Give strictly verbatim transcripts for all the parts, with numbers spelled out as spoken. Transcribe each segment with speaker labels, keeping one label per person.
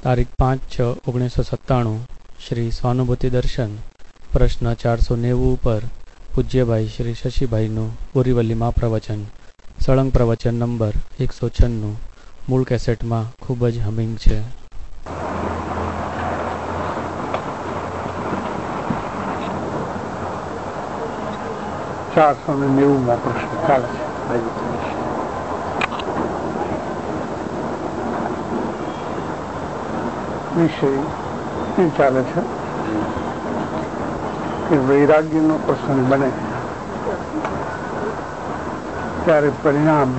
Speaker 1: તારીખ પાંચ છ ઓગણીસો સત્તાણું શ્રી સ્વાનુભૂતિ દર્શન પ્રશ્ન ચારસો નેવું ઉપર પૂજ્યભાઈ શ્રી શશીભાઈનું બોરીવલીમાં પ્રવચન સળંગ પ્રવચન નંબર એકસો છન્નું મૂળ કેસેટમાં ખૂબ જ હમિંગ છે.
Speaker 2: ચારસો ને નેવું માં પ્રશ્ન ચાલે છે. વિષય એ ચાલે છે કે વૈરાગ્યનો પ્રસંગ બને ત્યારે પરિણામ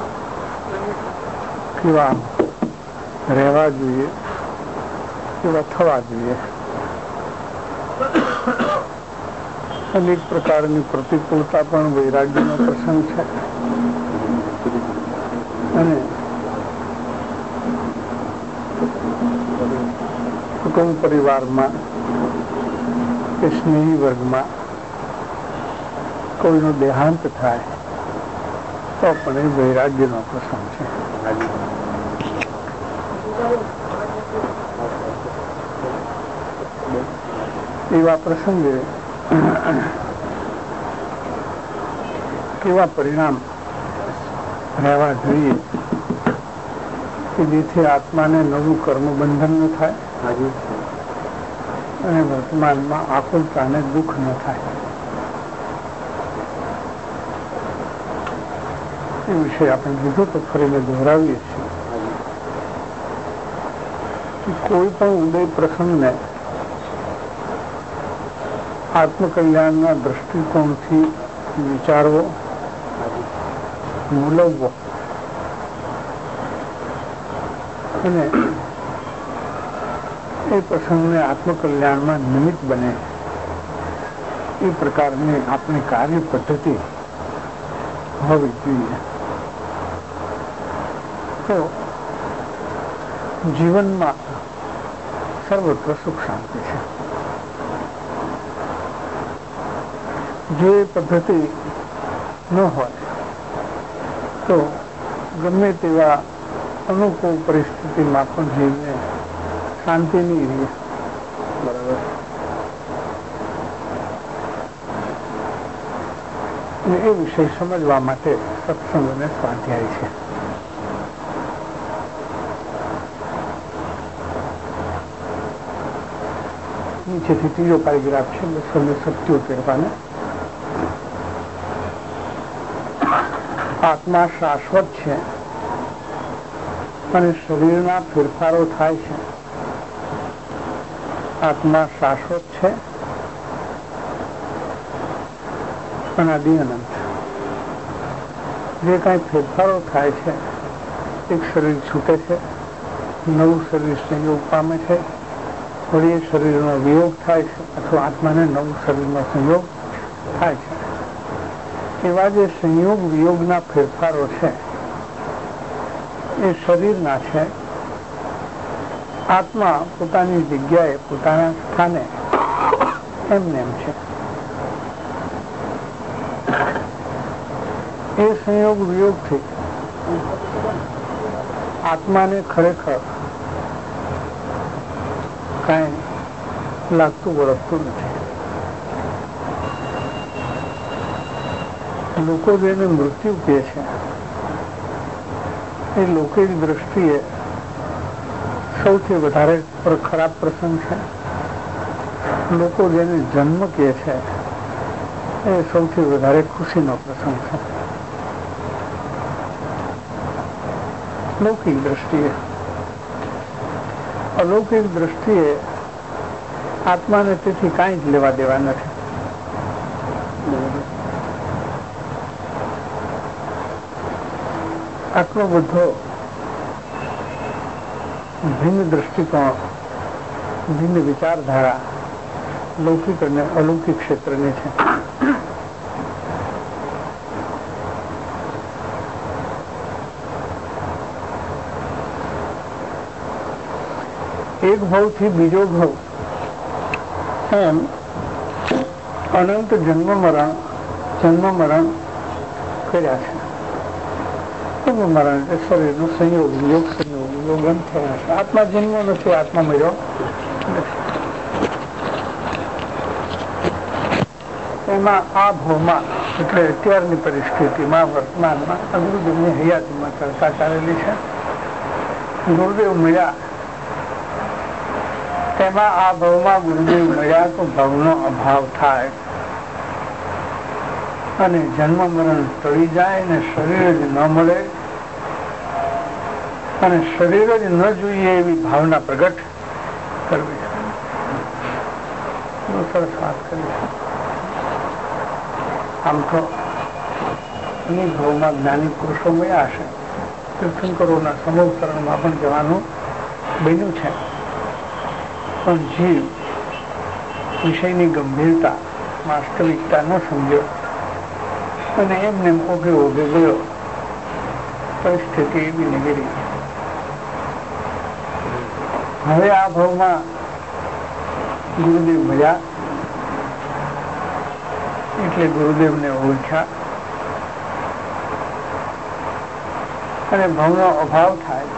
Speaker 2: કેવા રહેવા જોઈએ, કેવા થવા જોઈએ. અનેક પ્રકારની પ્રતિકૂળતા પણ વૈરાગ્યનો પ્રસંગ છે અને કુટુંબ પરિવારમાં કે સ્નેહી વર્ગમાં કોઈનો દેહાંત થાય તો પણ એ વૈરાગ્યનો પ્રસંગ છે. એવા પ્રસંગે કેવા પરિણામ રહેવા જોઈએ કે જેથી આત્માને નવું કર્મ બંધન ન થાય અને વર્તમાનમાં આકુલતાને દુઃખ ન થાય. એ વિશે આપણે કીધું તો ફરીને દોહરાવીએ છીએ કે કોઈ પણ ઉદય પ્રસંગને આત્મકલ્યાણના દ્રષ્ટિકોણથી વિચારવો, મૂલવવો અને એ પ્રસંગને આત્મકલ્યાણમાં નિમિત્ત બને એ પ્રકારની આપણી કાર્ય પદ્ધતિ હોવી જોઈએ. તો જીવનમાં સર્વત્ર સુખ શાંતિ છે. જો એ પદ્ધતિ ન હોય તો ગમે તેવા અનુકૂળ પરિસ્થિતિમાં પણ જીવને શાંતિ નહીં રહે. બરાબર. અને એ વિષય સમજવા માટે સત્સંગ અને સ્વાધ્યાય છે. નીચેથી ત્રીજો પેરેગ્રાફ છે બસો ને સત્યોતેર પાને. આત્મા શાશ્વત છે અને શરીરના ફેરફારો થાય છે. આત્મા શાશ્વત છે અનાદિ અનંત. જે કાંઈ ફેરફારો થાય છે, એક શરીર છૂટે છે, નવું શરીર સંયોગ પામે છે, વળી એ શરીરનો વિયોગ થાય છે અથવા આત્માને નવું શરીરનો સંયોગ થાય છે. એવા જે સંયોગ વિયોગના ફેરફારો છે એ શરીરના છે. આત્મા પોતાની જગ્યાએ પોતાના સ્થાને એમને એમ છે. એ સંયોગ વિયોગથી આત્માને ખરેખર કાંઈ લાગતું વળગતું નથી. લોકો જેને મૃત્યુ કહે છે એ લોકોની દ્રષ્ટિએ સૌથી વધારે ખરાબ પ્રસંગ છે. લોકો જેને જન્મ કહે છે એ સૌથી વધારે ખુશીનો પ્રસંગ છે લૌકિક દ્રષ્ટિએ. અલૌકિક દ્રષ્ટિએ આત્માને તેથી કાંઈ જ લેવા દેવા નથી. આટલો બધો ભિન્ન દ્રષ્ટિકોણ, ભિન્ન વિચારધારા લૌકિક અને અલૌકિક ક્ષેત્રની છે. એક ભાવથી બીજો ભાવ એમ અનંત જન્મ મરણ જન્મ મરણ કર્યા છે. જન્મ મરણ એટલે શરીરનો સંયોગ, યોગ સંયોગ યોગ એમ થયા છે. આત્મા જન્મ્યો નથી, આત્મા મર્યો નથી. એમાં આ ભાવમાં એટલે અત્યારની પરિસ્થિતિમાં વર્તમાનમાં ગુરુદેવની હયાતીમાં ચર્ચા ચાલેલી છે. ગુરુદેવ મળ્યા તેમાં આ ભાવમાં ગુરુદેવ મળ્યા તો ભાવનો અભાવ થાય અને જન્મ મરણ ટળી જાય ને શરીર જ ન મળે અને શરીર જ ન જોઈએ એવી ભાવના પ્રગટ કરવી. સરસ વાત કરી. આમ તો અનેક ભાવમાં જ્ઞાની પુરુષો મળ્યા હશે. તીર્થંકરોના સમૂહકરણમાં પણ જવાનું બન્યું છે, પણ જીવ વિષયની ગંભીરતા વાસ્તવિકતા ન સમજ્યો અને એમને ઓઘે ઓઘે ગયો. પરિસ્થિતિ એવી નીકળી. હવે આ ભાવમાં ગુરુદેવ મળ્યા એટલે ગુરુદેવને ઓળખ્યા અને ભાવનો અભાવ થાય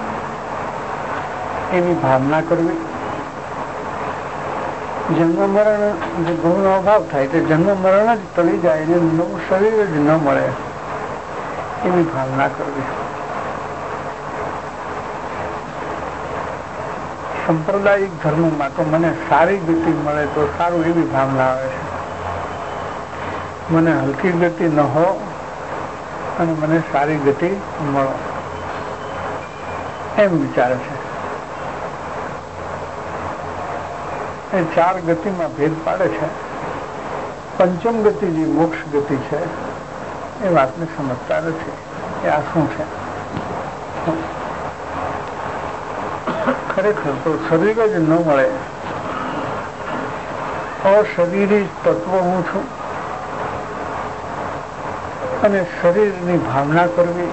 Speaker 2: એવી ભાવના કરવી. જન્મ મરણ જે ભાવનો અભાવ થાય તે જન્મ મરણ જ ટળી જાય અને નવું શરીર જ ન મળે એવી ભાવના કરવી. સંપ્રદાયિક ધર્મમાં તો મને સારી ગતિ મળે તો સારું એવી ભાવના આવે છે. મને હલકી ગતિ ન હો અને મને સારી ગતિ મળો એમ વિચારે છે. એ ચાર ગતિમાં ભેદ પાડે છે. પંચમ ગતિ જે મોક્ષ ગતિ છે એ વાતને સમજતા નથી કે આ શું છે. ખરેખર તો શરીર જ ન મળે. અશરીરી તત્વ હું છું અને શરીરની ભાવના કરવી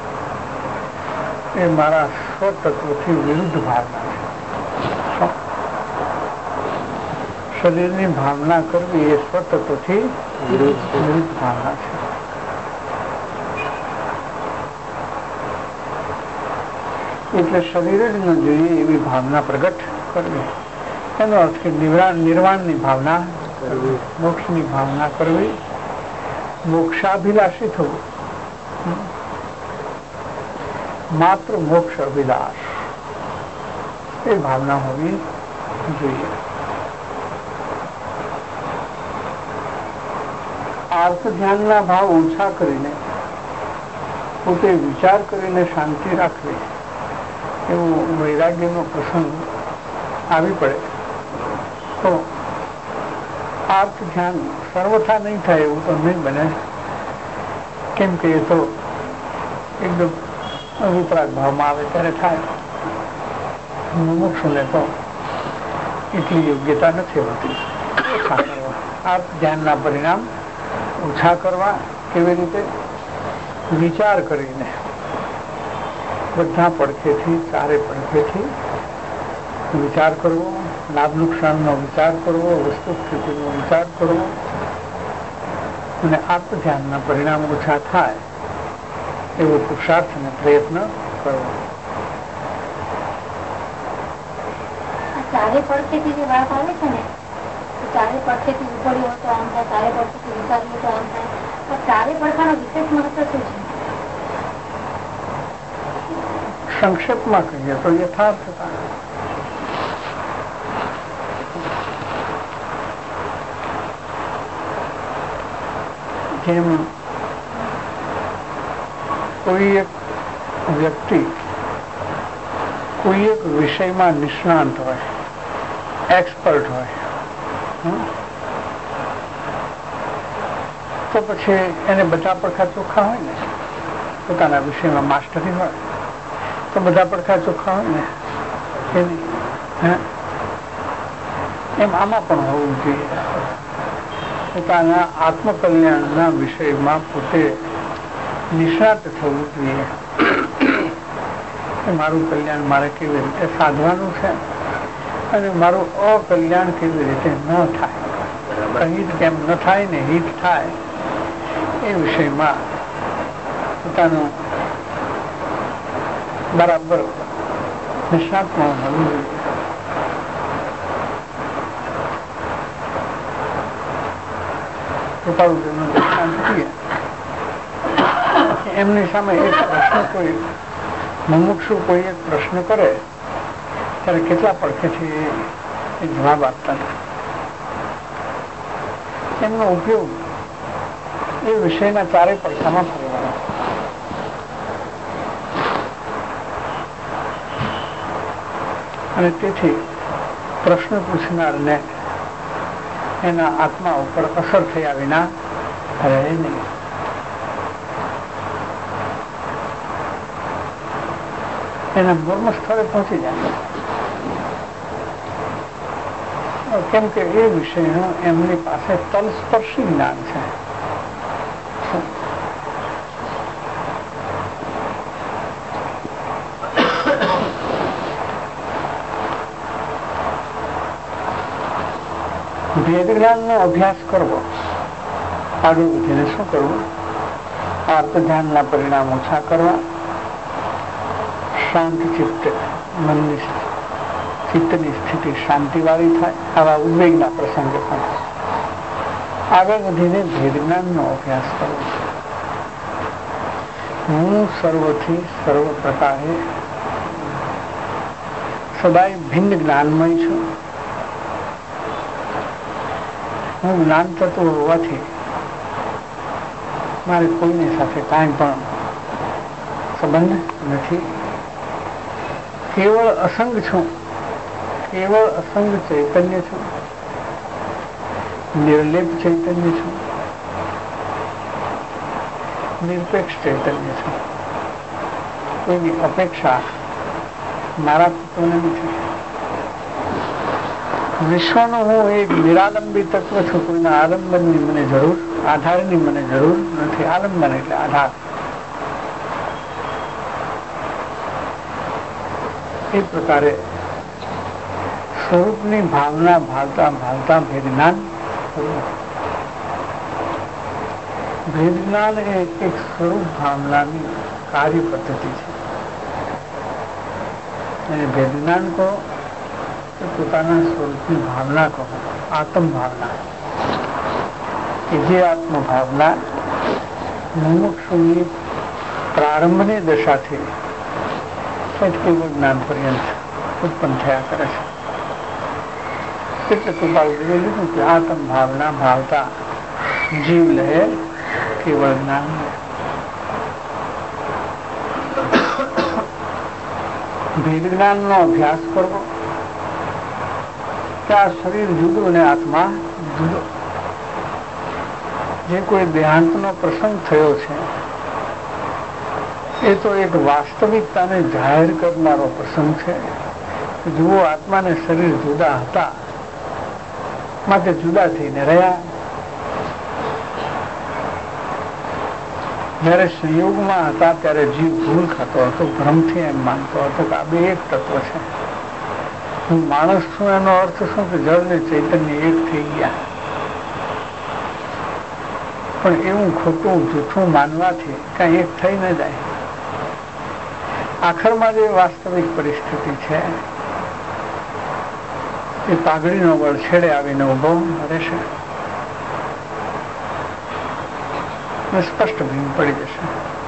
Speaker 2: એ મારા સ્વતત્વથી વિરુદ્ધ ભાવના છે. શરીરની ભાવના કરવી એ સ્વતત્વથી વિરુદ્ધ વિરુદ્ધ ભાવના છે. એટલે શરીર જ ન જોઈએ એવી ભાવના પ્રગટ કરવી. એનો અર્થ કે નિર્વાણની ભાવના કરવી, મોક્ષની ભાવના કરવી, મોક્ષાભિલાષી થવું. માત્ર મોક્ષ અભિલાષ એ ભાવના હોવી જોઈએ. આર્થ ધ્યાનના ભાવ ઓછા કરીને પોતે વિચાર કરીને શાંતિ રાખવી એવો વૈરાગ્યનો પ્રસંગ આવી પડે તો આર્થ ધ્યાન સર્વથા નહીં થાય એવું તો નહીં બને. કેમ કે એ તો એકદમ અભિપ્રાય ભાવમાં આવે ત્યારે થાય. મુમુક્ષુને તો એટલી યોગ્યતા નથી હોતી. ઓછા કરવા આર્થ ધ્યાનના પરિણામ ઓછા કરવા કેવી રીતે? વિચાર કરીને બધા પડખેથી ચારે પડખેથી વિચાર કરવો, લાભ નુકસાનનો વિચાર કરવો, વસ્તુ સ્થિતિનો વિચાર કરવો અને આત્મ ધ્યાનના પરિણામ ઓછા થાય એવો પુરુષાર્થ અને પ્રયત્ન કરવો.
Speaker 3: ચારે પડખેથી જે વાત આવે છે ને, ચારે પડખેથી ઉપડ્યો તો આમ થાય, ચારે પડખેથી વિચાર્યું તો આમ થાય. ચારે પડખાનો વિશેષ મહત્વ શું છે?
Speaker 2: સંક્ષેપમાં કહીએ તો યથાર્થતા. જેમ કોઈ એક વ્યક્તિ કોઈ એક વિષયમાં નિષ્ણાંત હોય, એક્સપર્ટ હોય, તો પછી એને બધા પડખા ચોખ્ખા હોય ને, પોતાના વિષયમાં માસ્ટરી હોય તો બધા પડખા ચોખ્ખા હોય ને એની. એમ આમાં પણ હોવું જોઈએ. પોતાના આત્મકલ્યાણના વિષયમાં પોતે નિષ્ણાત થવું જોઈએ. મારું કલ્યાણ મારે કેવી રીતે સાધવાનું છે અને મારું અકલ્યાણ કેવી રીતે ન થાય, હિત કેમ ન થાય ને હિત થાય એ વિષયમાં પોતાનું બરાબર નિષ્ણાતમાં મળવું જોઈએ. કૃપાળુજીનું દૃષ્ટાંત જોઈએ. એમની સામે એક પ્રશ્ન કોઈ મુમુક્ષુ કોઈ એક પ્રશ્ન કરે ત્યારે કેટલા પડખેથી એ જવાબ આપતા નથી. એમનો ઉપયોગ એ વિષયના ચારે પડખામાં ફરવાનો. અને તેથી પ્રશ્ન પૂછનારને એના આત્મા ઉપર અસર થયા વિના રહે નહીં. એના મર્મ સ્થળે પહોંચી જાય. કેમ કે એ વિષયનું એમની પાસે તલસ્પર્શી જ્ઞાન છે. ભેદ જ્ઞાનનો અભ્યાસ કરવો, આગળ વધીને શું કરવું? આર્ત ધ્યાનના પરિણામ ઓછા કરવા, શાંત ચિત્ત મનની ચિત્તની સ્થિતિ શાંતિવાળી થાય, આવા ઉદ્વેગના પ્રસંગે પણ આગળ વધીને ભેદ જ્ઞાનનો અભ્યાસ કરવો. હું સર્વથી સર્વ પ્રકારે સદાય ભિન્ન જ્ઞાનમય છું. હું જ્ઞાન તત્વ હોવાથી મારે કોઈની સાથે કાંઈ પણ સંબંધ નથી. કેવળ અસંગ છું, કેવળ અસંગ ચૈતન્ય છું, નિર્લેપ ચૈતન્ય છું, નિરપેક્ષ ચૈતન્ય છું. કોઈની અપેક્ષા મારા તત્વને નથી. વિશ્વનો હું એક નિરાલંબી તત્વ છું. કોઈના આલંબનની મને જરૂર, આધારની મને જરૂર નથી. આલંબન એટલે આધાર. એ પ્રકારે સ્વરૂપની ભાવના ભાવતા ભાવતા ભેદજ્ઞાન. ભેદજ્ઞાન એ એક સ્વરૂપ ભાવનાની કાર્ય પદ્ધતિ છે. અને ભેદજ્ઞાન કહો પોતાના સ્વરૂપની ભાવના કહો, આત્મ ભાવના, કે જે આત્મ ભાવના મુમુક્ષુની પ્રારંભની દશાથી સચકેવળ જ્ઞાન પર્યંત ઉત્પન્ન થયા કરે છે. એટલે કૃપાળુજીએ લીધું કે આત્મ ભાવના ભાવતા જીવ લે કેવળ જ્ઞાન. ભેદ જ્ઞાનનો અભ્યાસ કરવો કે આ શરીર જુદું અને આત્મા જુદો. જે કોઈ દેહાંતનો પ્રસંગ થયો છે એ તો એક વાસ્તવિકતાને જાહેર કરનારો પ્રસંગ છે. જુઓ, આત્મા ને શરીર જુદા હતા માટે જુદા થઈને રહ્યા. જયારે સંયોગમાં હતા ત્યારે જીવ ભૂલ ખાતો હતો, ભ્રમથી એમ માનતો હતો કે આ બે એક તત્વ છે. હું માણસ છું એનો અર્થ શું કે જળ ને ચૈતન્ય એક થઈ ગયા. પણ એવું ખોટું જૂઠું માનવાથી કઈ એક થઈ ન જાય. આખરમાં જે વાસ્તવિક પરિસ્થિતિ છે એ પાઘડીનો બળ છેડે આવીને ઉભો રહેશે, સ્પષ્ટ ભીમ પડી જશે.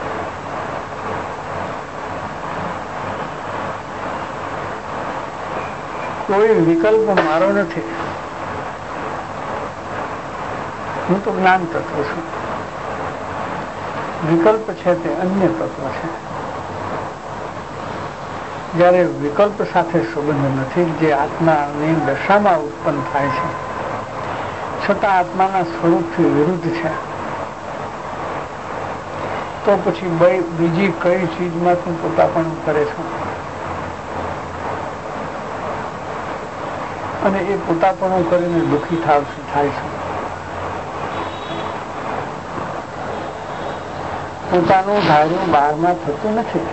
Speaker 2: કોઈ વિકલ્પ મારો નથી. હું તો જ્ઞાન તત્વ છું. વિકલ્પ છે તે અન્ય તત્વ છે. જયારે વિકલ્પ સાથે સંબંધ નથી, જે આત્માની દશામાં ઉત્પન્ન થાય છે છતાં આત્માના સ્વરૂપથી વિરુદ્ધ છે, તો પછી બીજી કઈ ચીજમાં તું પોતાપણું કરે છે? અને એ પોતાપણું કરીને દુઃખી થાય છે. પોતાનું ધાર્યું બહારમાં થતું નથી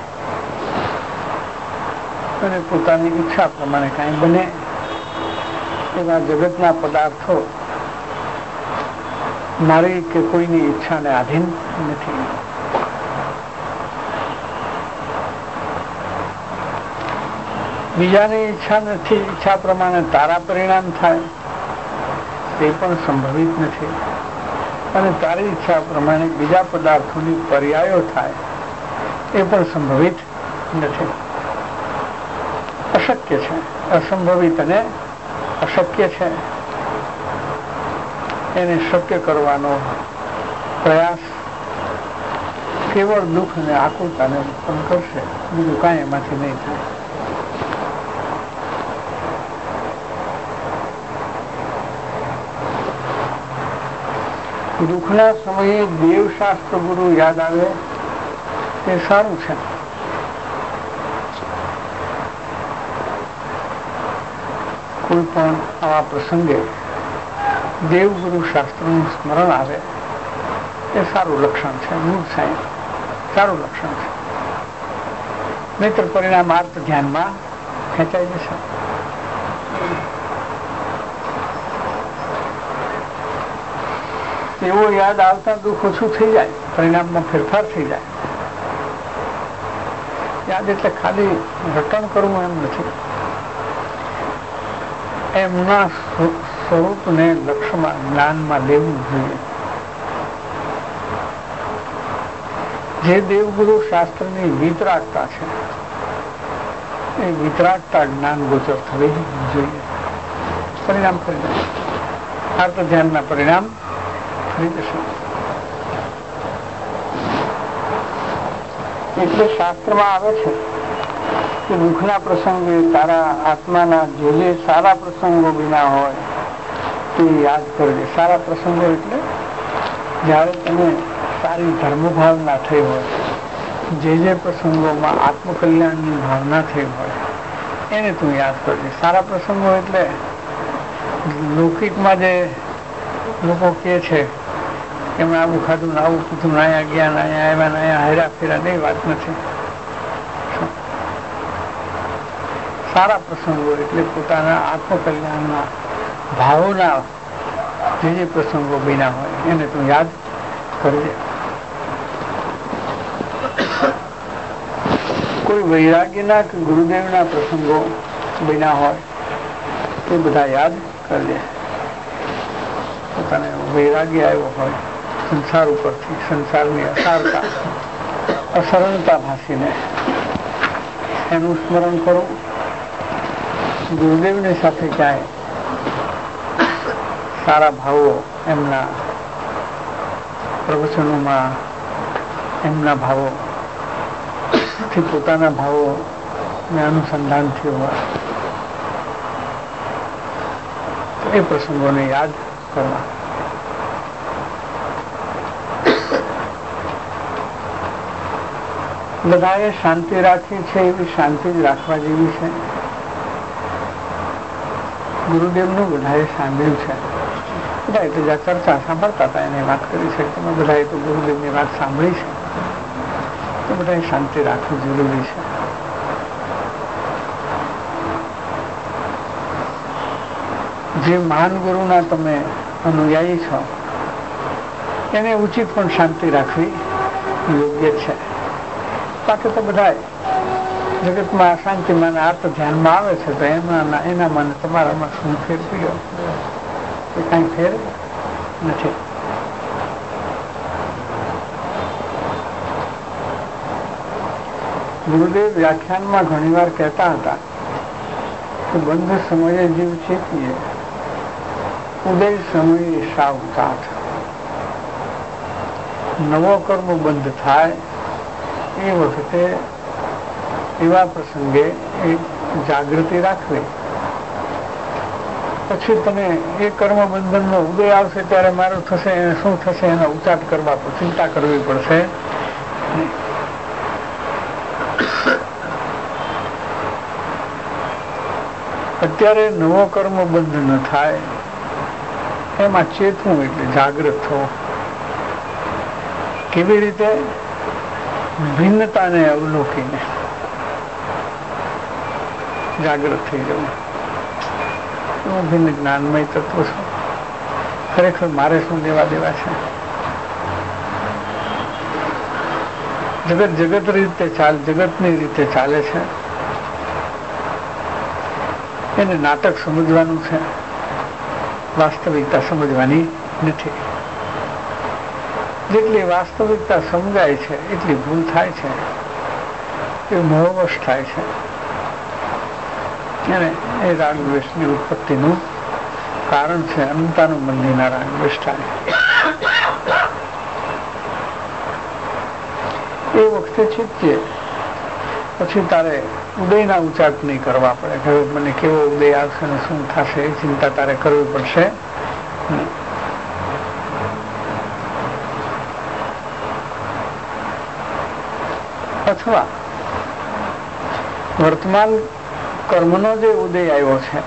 Speaker 2: અને પોતાની ઈચ્છા પ્રમાણે કાંઈ બને એવા જગતના પદાર્થો મારી કે કોઈની ઈચ્છાને આધીન નથી. બીજાની ઈચ્છા નથી, ઈચ્છા પ્રમાણે તારા પરિણામ થાય તે પણ સંભવિત નથી, અને તારી ઈચ્છા પ્રમાણે બીજા પદાર્થોની પર્યાયો થાય એ પણ સંભવિત નથી. અશક્ય છે. અસંભવિત અને અશક્ય છે એને શક્ય કરવાનો પ્રયાસ કેવળ દુઃખ અને આકુલતાને ઉત્પન્ન કરશે, બીજું કાંઈ એમાંથી નહીં થાય. દુઃખના સમયે દેવશાસ્ત્ર ગુરુ યાદ આવે તે સારું છે. કોઈ પણ આવા પ્રસંગે દેવગુરુ શાસ્ત્રનું સ્મરણ આવે એ સારું લક્ષણ છે. મૂળ સાહેબ સારું લક્ષણ છે. નહીતર પરિણામ આર્ત ધ્યાનમાં ખેંચાઈ જશે. એવો યાદ આવતા દુઃખ ઓછું થઈ જાય, પરિણામમાં ફેરફાર થઈ જાય. યાદ એટલે ખાલી રટણ કરવું એમ નથી, એમના સ્વરૂપને લક્ષ્યમાં જ્ઞાનમાં લેવું જોઈએ. જે દેવગુરુ શાસ્ત્રની વિતરાગતા છે એ વિતરાગતા જ્ઞાન ગોચર થવી જોઈએ. પરિણામ ફરી જશે. આર્ત ધ્યાનના પરિણામ ફરી જશે. એટલે શાસ્ત્રમાં આવે છે કે દુઃખના પ્રસંગે તારા આત્માના જે જે સારા પ્રસંગો વિના હોય તે યાદ કરજે. સારા પ્રસંગો એટલે જ્યારે તમે સારી ધર્મભાવના થઈ હોય, જે જે પ્રસંગોમાં આત્મકલ્યાણની ભાવના થઈ હોય એને તું યાદ કરજે. સારા પ્રસંગો એટલે લૌકિકમાં જે લોકો કહે છે કે એમણે આવું ખાધું ને આવું કીધું, નાયા ગયા નાયા આવ્યા નાયા હેરા ફેરા, નહીં, વાત નથી. સારા પ્રસંગો એટલે પોતાના આત્મકલ્યાણના ભાવના જે જે પ્રસંગો બન્યા હોય એને તું યાદ કરજે. કોઈ વૈરાગ્યના કે ગુરુદેવના પ્રસંગો બન્યા હોય તે બધા યાદ કરજે. પોતાને વૈરાગ્ય આવ્યો હોય સંસાર ઉપરથી, સંસારની અસારતા અસરળતા ભાસીને એનું સ્મરણ કરો. ગુરુદેવની સાથે ક્યાંય સારા ભાવો એમના પ્રવચનોમાં એમના ભાવો થી પોતાના ભાવો ને અનુસંધાન થયું હોય તો એ પ્રસંગોને યાદ કરવા. બધાએ શાંતિ રાખી છે એવી શાંતિ જ રાખવા જેવી છે. ગુરુદેવનું બધાએ સાંભળ્યું છે. બધા એટલે જ્યાં ચર્ચા સાંભળતા હતા એને વાત કરી છે. તમે બધાએ તો ગુરુદેવની વાત સાંભળી છે, તો બધાએ શાંતિ રાખવી જરૂરી છે. જે મહાન ગુરુના તમે અનુયાયી છો એને ઉચિત પણ શાંતિ રાખવી યોગ્ય છે. બાકી તો બધા જગતમાં અશાંતિમાં આર્ત ધ્યાનમાં આવે છે તો એમાં એનામાં તમારામાં શું ફેર પડ્યો? એ કાંઈ ફેર નથી. ગુરુદેવ વ્યાખ્યાનમાં ઘણી વાર કહેતા હતા કે બંધ સમયે જીવ ચેતીએ, ઉદય સમયે સાવધાન. નવો કર્મ બંધ થાય એ વખતે એવા પ્રસંગે એક જાગૃતિ રાખવી. પછી તમે એ કર્મ બંધનનો ઉદય આવશે ત્યારે મારું થશે, એને શું થશે એનો ઉચાટ કરવા પર ચિંતા કરવી પડશે. અત્યારે નવો કર્મ બંધ ન થાય એમાં ચેતવું એટલે જાગૃત થવું. કેવી રીતે? ભિન્નતાને અવલોકીને જાગૃત થઈ જવું. હું ભિન્ન જ્ઞાનમય તત્વ છું, ખરેખર મારે શું લેવા દેવા છે? જગત જગત રીતે ચાલ જગતની રીતે ચાલે છે, એને નાટક સમજવાનું છે, વાસ્તવિકતા સમજવાની નથી. જેટલી વાસ્તવિકતા સમજાય છે એટલી ભૂલ થાય છે, એ મોહવશ થાય છે, અને એ રાગદ્વેષની ઉત્પત્તિનું કારણ છે. અનંતાનું મંદિરના રાગદ્વેષ થાય. એ વખતે ચિત્તીએ પછી તારે ઉદયના ઉચાટ નહીં કરવા પડે કે મને કેવો ઉદય આવશે ને શું થશે એ ચિંતા તારે કરવી પડશે. અથવા વર્તમાન કર્મનો જે ઉદય આવ્યો છે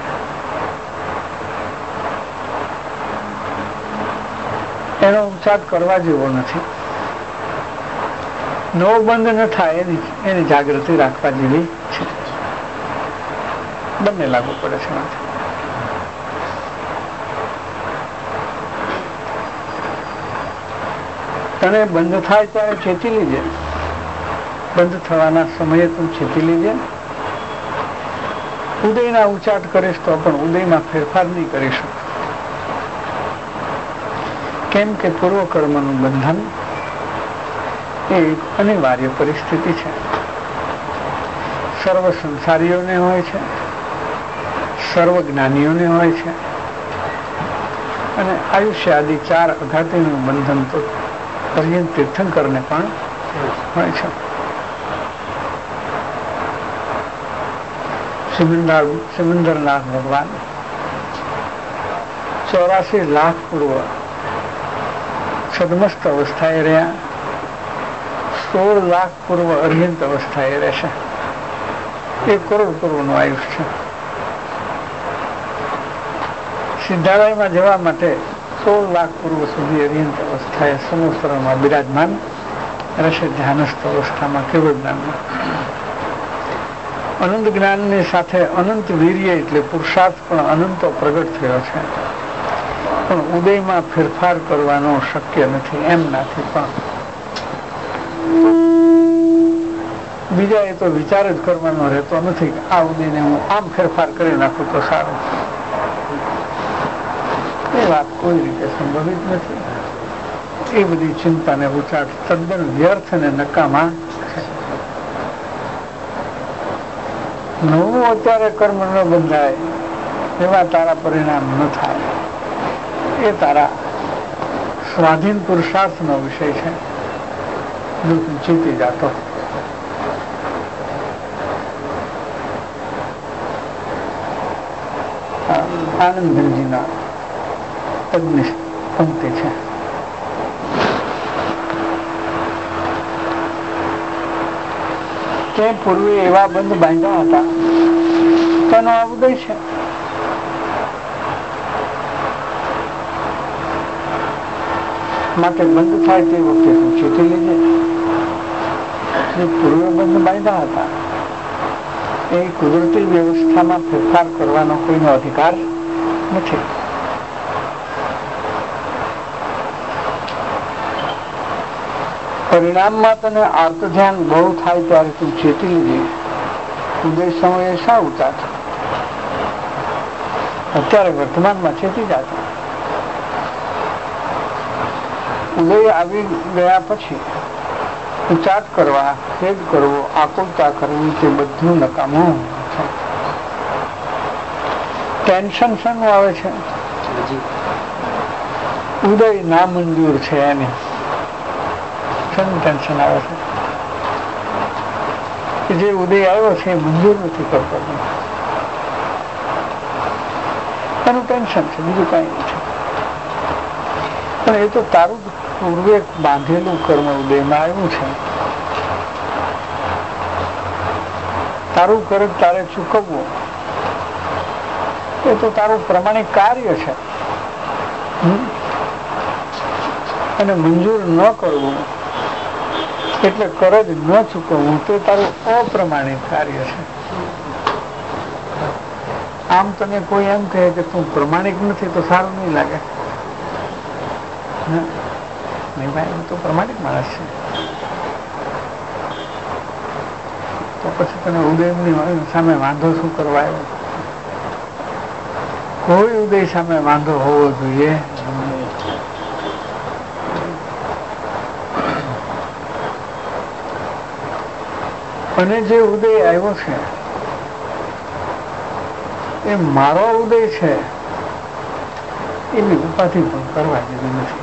Speaker 2: એનો ઉચાટ કરવા જેવો નથી. નવો બંધ ન થાય એની એની જાગૃતિ રાખવા જેવી છે. બંને લાગુ પડે છે. માટે તને બંધ થાય ત્યારે ચેતી લીજે, બંધ થવાના સમયે તું ચેતી લીજે. ઉદયના ઉચાટ કરીશ તો પણ ઉદયમાં ફેરફાર નહીં કરી શકું. કેમ કે પૂર્વકર્મનું બંધન એ એક અનિવાર્ય પરિસ્થિતિ છે. સર્વ સંસારીઓને હોય છે, સર્વ જ્ઞાનીઓને હોય છે, અને આયુષ્ય આદિ ચાર અઘાતીનું બંધન તો પર્યંત તીર્થંકરને પણ હોય છે. સિમંદર સિમંદરનાથ ભગવાન ચોરાસી લાખ પૂર્વ સદમસ્ત અવસ્થાએ રહ્યા, સોળ લાખ પૂર્વ અર્યંત અવસ્થાએ રહેશે. એક કરોડ પૂર્વનું આયુષ્ય. સિદ્ધાલયમાં જવા માટે સોળ લાખ પૂર્વ સુધી અર્યંત અવસ્થાએ સમોસરમાં બિરાજમાન રહેશે. ધ્યાનસ્થ અવસ્થામાં કેવળ જ્ઞાનમાં અનંત જ્ઞાનની સાથે અનંત વીર્ય એટલે પુરુષાર્થ પણ અનંતો પ્રગટ થયો છે. પણ ઉદયમાં ફેરફાર કરવાનો શક્ય નથી. એમ નથી પણ બીજા એ તો વિચાર જ કરવાનો રહેતો નથી કે આ ઉદયને હું આમ ફેરફાર કરી નાખું તો સારું. એ વાત કોઈ રીતે સંભવિત નથી. એ બધી ચિંતાને ઉચાટ તદ્દન વ્યર્થ અને નકામા છે. નવું અત્યારે કર્મ ન બંધાય એવા તારા પરિણામ ન થાય. એ તારા સ્વાધીન પુરુષાર્થનો વિષય છે. ચીતી જાતો આનંદજીના પદની પંક્તિ છે. તે પૂર્વે એવા બંધ બાંધ્યા હતા તેનો આ ઉદય છે. માટે બંધ થાય તે વખતે તું ચેતી લેજે. જે પૂર્વે બંધ બાંધ્યા હતા એ કુદરતી વ્યવસ્થામાં ફેરફાર કરવાનો કોઈનો અધિકાર નથી. પરિણામમાં તને આર્ત ધ્યાન બહુ થાય ત્યારે તું ચેતી લીધે. ઉદય સમયે શા ઉતાર? અત્યારે વર્તમાનમાં ચેતી જાતા. ઉદય આવી ગયા પછી ઉચાટ કરવા, ખેદ કરવો, આકુલતા કરવી તે બધું નકામું છે. ટેન્શન શાનું આવે છે? ઉદય ના મંજૂર છે એને ટેન્શન આવે છે કે જે ઉદય આવ્યો છે એ મંજૂર નથી કરતો. એનું ટેન્શન છે, બીજું કઈ નથી. પણ એ તો તારું પૂર્વે બાંધેલું કર્મ ઉદયમાં આવ્યું છે. તારું કર્મ તારે ચૂકવવું એ તો તારું પ્રમાણિક કાર્ય છે. અને મંજૂર ન કરવું એટલે કરજ ન ચૂકવવું તે તારું અપ્રમાણિક કાર્ય છે. આમ તને કોઈ એમ કહે કે તું પ્રમાણિક નથી તો સારું નહીં લાગે. નહીં ભાઈ, હું તો પ્રમાણિક માણસ છે. તો પછી તને ઉદયની સામે વાંધો શું કરવા આવ્યો? કોઈ ઉદય સામે વાંધો હોવો જોઈએ. અને જે ઉદય આવ્યો છે એ મારો ઉદય છે એવી ઉપાધિ પણ કરવા જેવી નથી.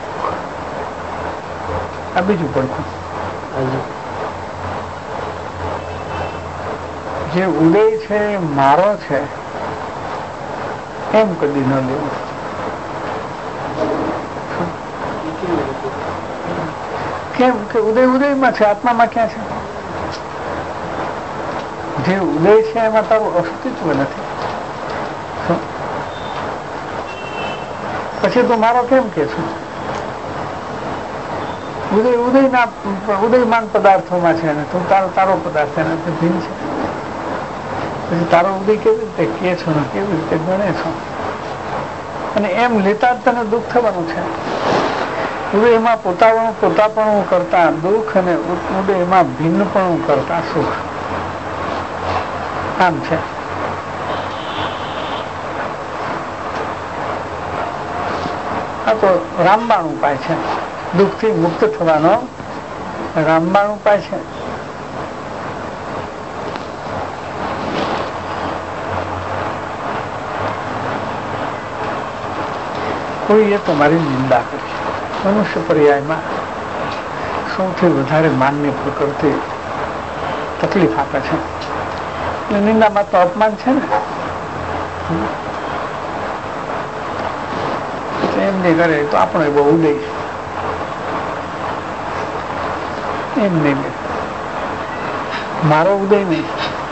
Speaker 2: આ બીજું પડખું. જે ઉદય છે મારો છે એમ કદી ન લેવું. કેમ કે ઉદય ઉદયમાં છે, આત્મામાં ક્યાં છે? જે ઉદય છે એમાં તારું અસ્તિત્વ નથી. પછી તું મારો કેમ કે છું? ઉદય ઉદયના ઉદયમાન પદાર્થોમાં છે અને તું તારો તારો પદાર્થ એનાથી ભિન્ન છે. પછી તારો ઉદય કેવી રીતે કે છો ને કેવી રીતે ગણે છો? અને એમ લેતા જ તને દુઃખ થવાનું છે. ઉદયમાં પોતાનું પોતાપણું કરતા દુઃખ અને ઉદયમાં ભિન્નપણું કરતા સુખ. આમ છે. આ તો રામબાણ ઉપાય છે. દુઃખ થી મુક્ત થવાનો રામબાણ ઉપાય છે. કોઈએ તો મારી નિંદા કરી. મનુષ્ય પર્યાયમાં સૌથી વધારે માનની પ્રકૃતિ તકલીફ આપે છે. એટલે નિંદામાં તો અપમાન છે ને. એમ નહીં કરે તો આપણો બહુ ઉદય એમ નહીં. મારો ઉદય નહીં.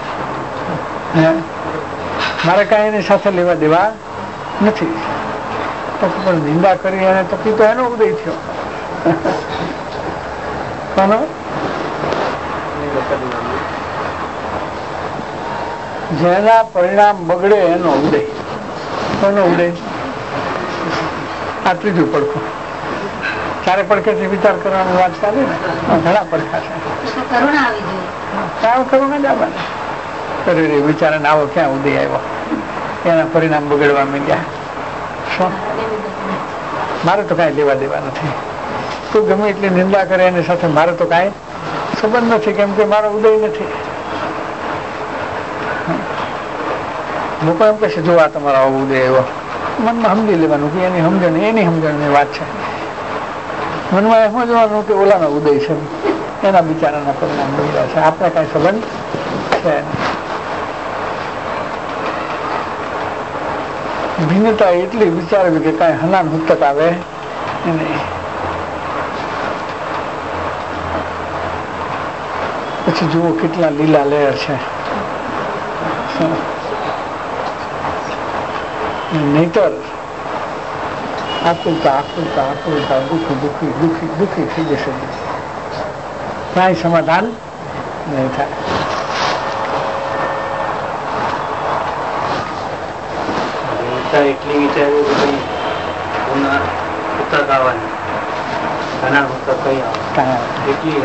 Speaker 2: મારે કઈ એની સાથે લેવા દેવા નથી. પણ નિંદા કરી અને તકલીફ તો એનો ઉદય થયો. જેના પરિણામ બગડે એનો ઉદય. એનો ઉદય આ ત્રીજું પડખું. ચારે પડખેથી વિચાર કરવાની વાત ચાલે ને, ઘણા પડખા છે. કરુણા જ આવવાને વિચાર આવો ક્યાં ઉદય આવ્યો, એના પરિણામ બગડવા માંડ્યા. શું મારે તો કઈ લેવા દેવા નથી. તું ગમે એટલી નિંદા કરે એની સાથે મારે તો કઈ સંબંધ નથી, કેમ કે મારો ઉદય નથી. લોકો એમ કહેશે જો આ તમારો આવો ઉદય આવ્યો, મનમાં સમજી લેવાનું કે એની સમજણ એની સમજણની વાત છે. મનમાં એમ સમજવાનું કે ઓલાનો ઉદય છે, એના બિચારાના પરિણામ બગડ્યા છે, આપણે કઈ સંબંધ છે. ભિન્નતા એટલી વિચારવી કે કઈ હનાન હુતક આવે નહીં. પછી જુઓ કેટલા લીલા લહેર છે. નહીતર આકુલતા આકુલતા આકુલતા દુઃખી દુઃખી દુઃખી દુઃખી થઈ જશે. કાંઈ સમાધાન નહીં થાય.
Speaker 4: એટલી વિચાર્યું કે ભાઈ પુસ્તક આવવાની ઘણા પુસ્તક કઈ આવે એટલી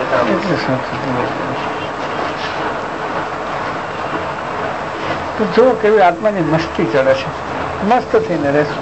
Speaker 2: જો કેવી આત્માની મસ્તી ચડે છે. મસ્ત થઈને રહેશું.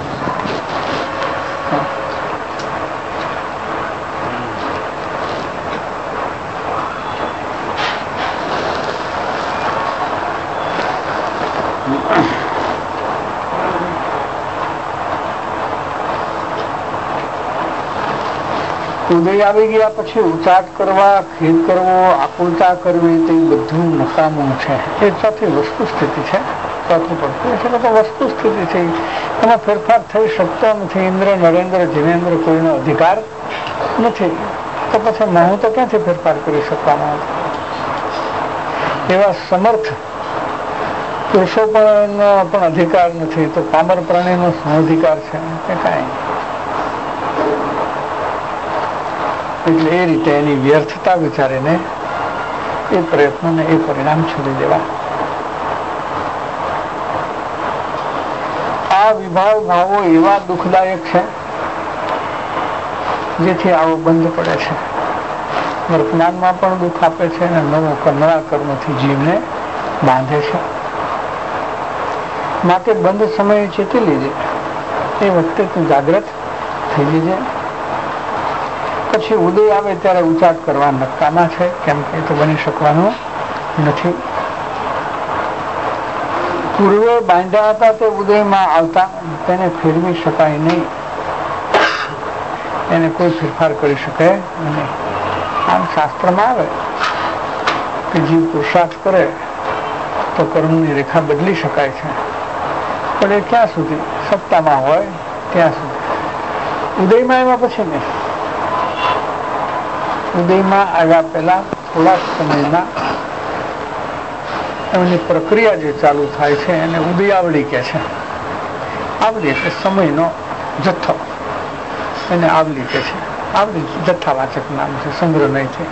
Speaker 2: ઉદય આવી ગયા પછી ઉચાટ કરવા, ખેદ કરવો, આકુલતા કરવી તે બધું નકામું છે. એ ચોથી વસ્તુ સ્થિતિ છે. ચોથું પડતું એટલે તો વસ્તુ સ્થિતિ છે. એમાં ફેરફાર થઈ શકતો નથી. ઇન્દ્ર, નરેન્દ્ર, જીનેન્દ્ર કોઈનો અધિકાર નથી. તો પછી હું તો ક્યાંથી ફેરફાર કરી શકવાનો હતો? એવા સમર્થ પુરુષો પણ પણ અધિકાર નથી. તો પામર પ્રાણીનો શું અધિકાર છે કે કાંઈ? એટલે એ રીતે એની વ્યર્થતા વિચારીને એ પ્રયત્નોને એ પરિણામ છોડી દેવા. આ વિભાવ ભાવો એવા દુઃખદાયક છે જેથી આવો બંધ પડે છે. વર્તમાનમાં પણ દુઃખ આપે છે અને નવો કરનારા કર્મથી જીવને બાંધે છે. માટે બંધ સમયે ચેતી લેજે, એ વખતે તું જાગ્રત થઈ જજે. પછી ઉદય આવે ત્યારે ઉચાટ કરવા નકામા છે, કેમ કે તો બની શકવાનું નથી. પૂર્વે બાંધ્યા હતા તે ઉદયમાં આવતા તેને ફેરવી શકાય નહીં, એને કોઈ ફેરફાર કરી શકે નહીં. આમ શાસ્ત્રમાં આવે કે જીવ પુરુષાર્થ કરે તો કર્મની રેખા બદલી શકાય છે, પણ એ ક્યાં સુધી? સત્તામાં હોય ત્યાં સુધી. ઉદયમાં આવ્યા પછી નહીં. ઉદયમાં આવ્યા પહેલા થોડા સમયના એમની પ્રક્રિયા જે ચાલુ થાય છે એને ઉદયાવળી કહે છે. આવલી એટલે સમયનો જથ્થો, એને આવલી કહે છે. આવલી જથ્થાવાચક નામ છે, સંગ્રહ નહીં છે.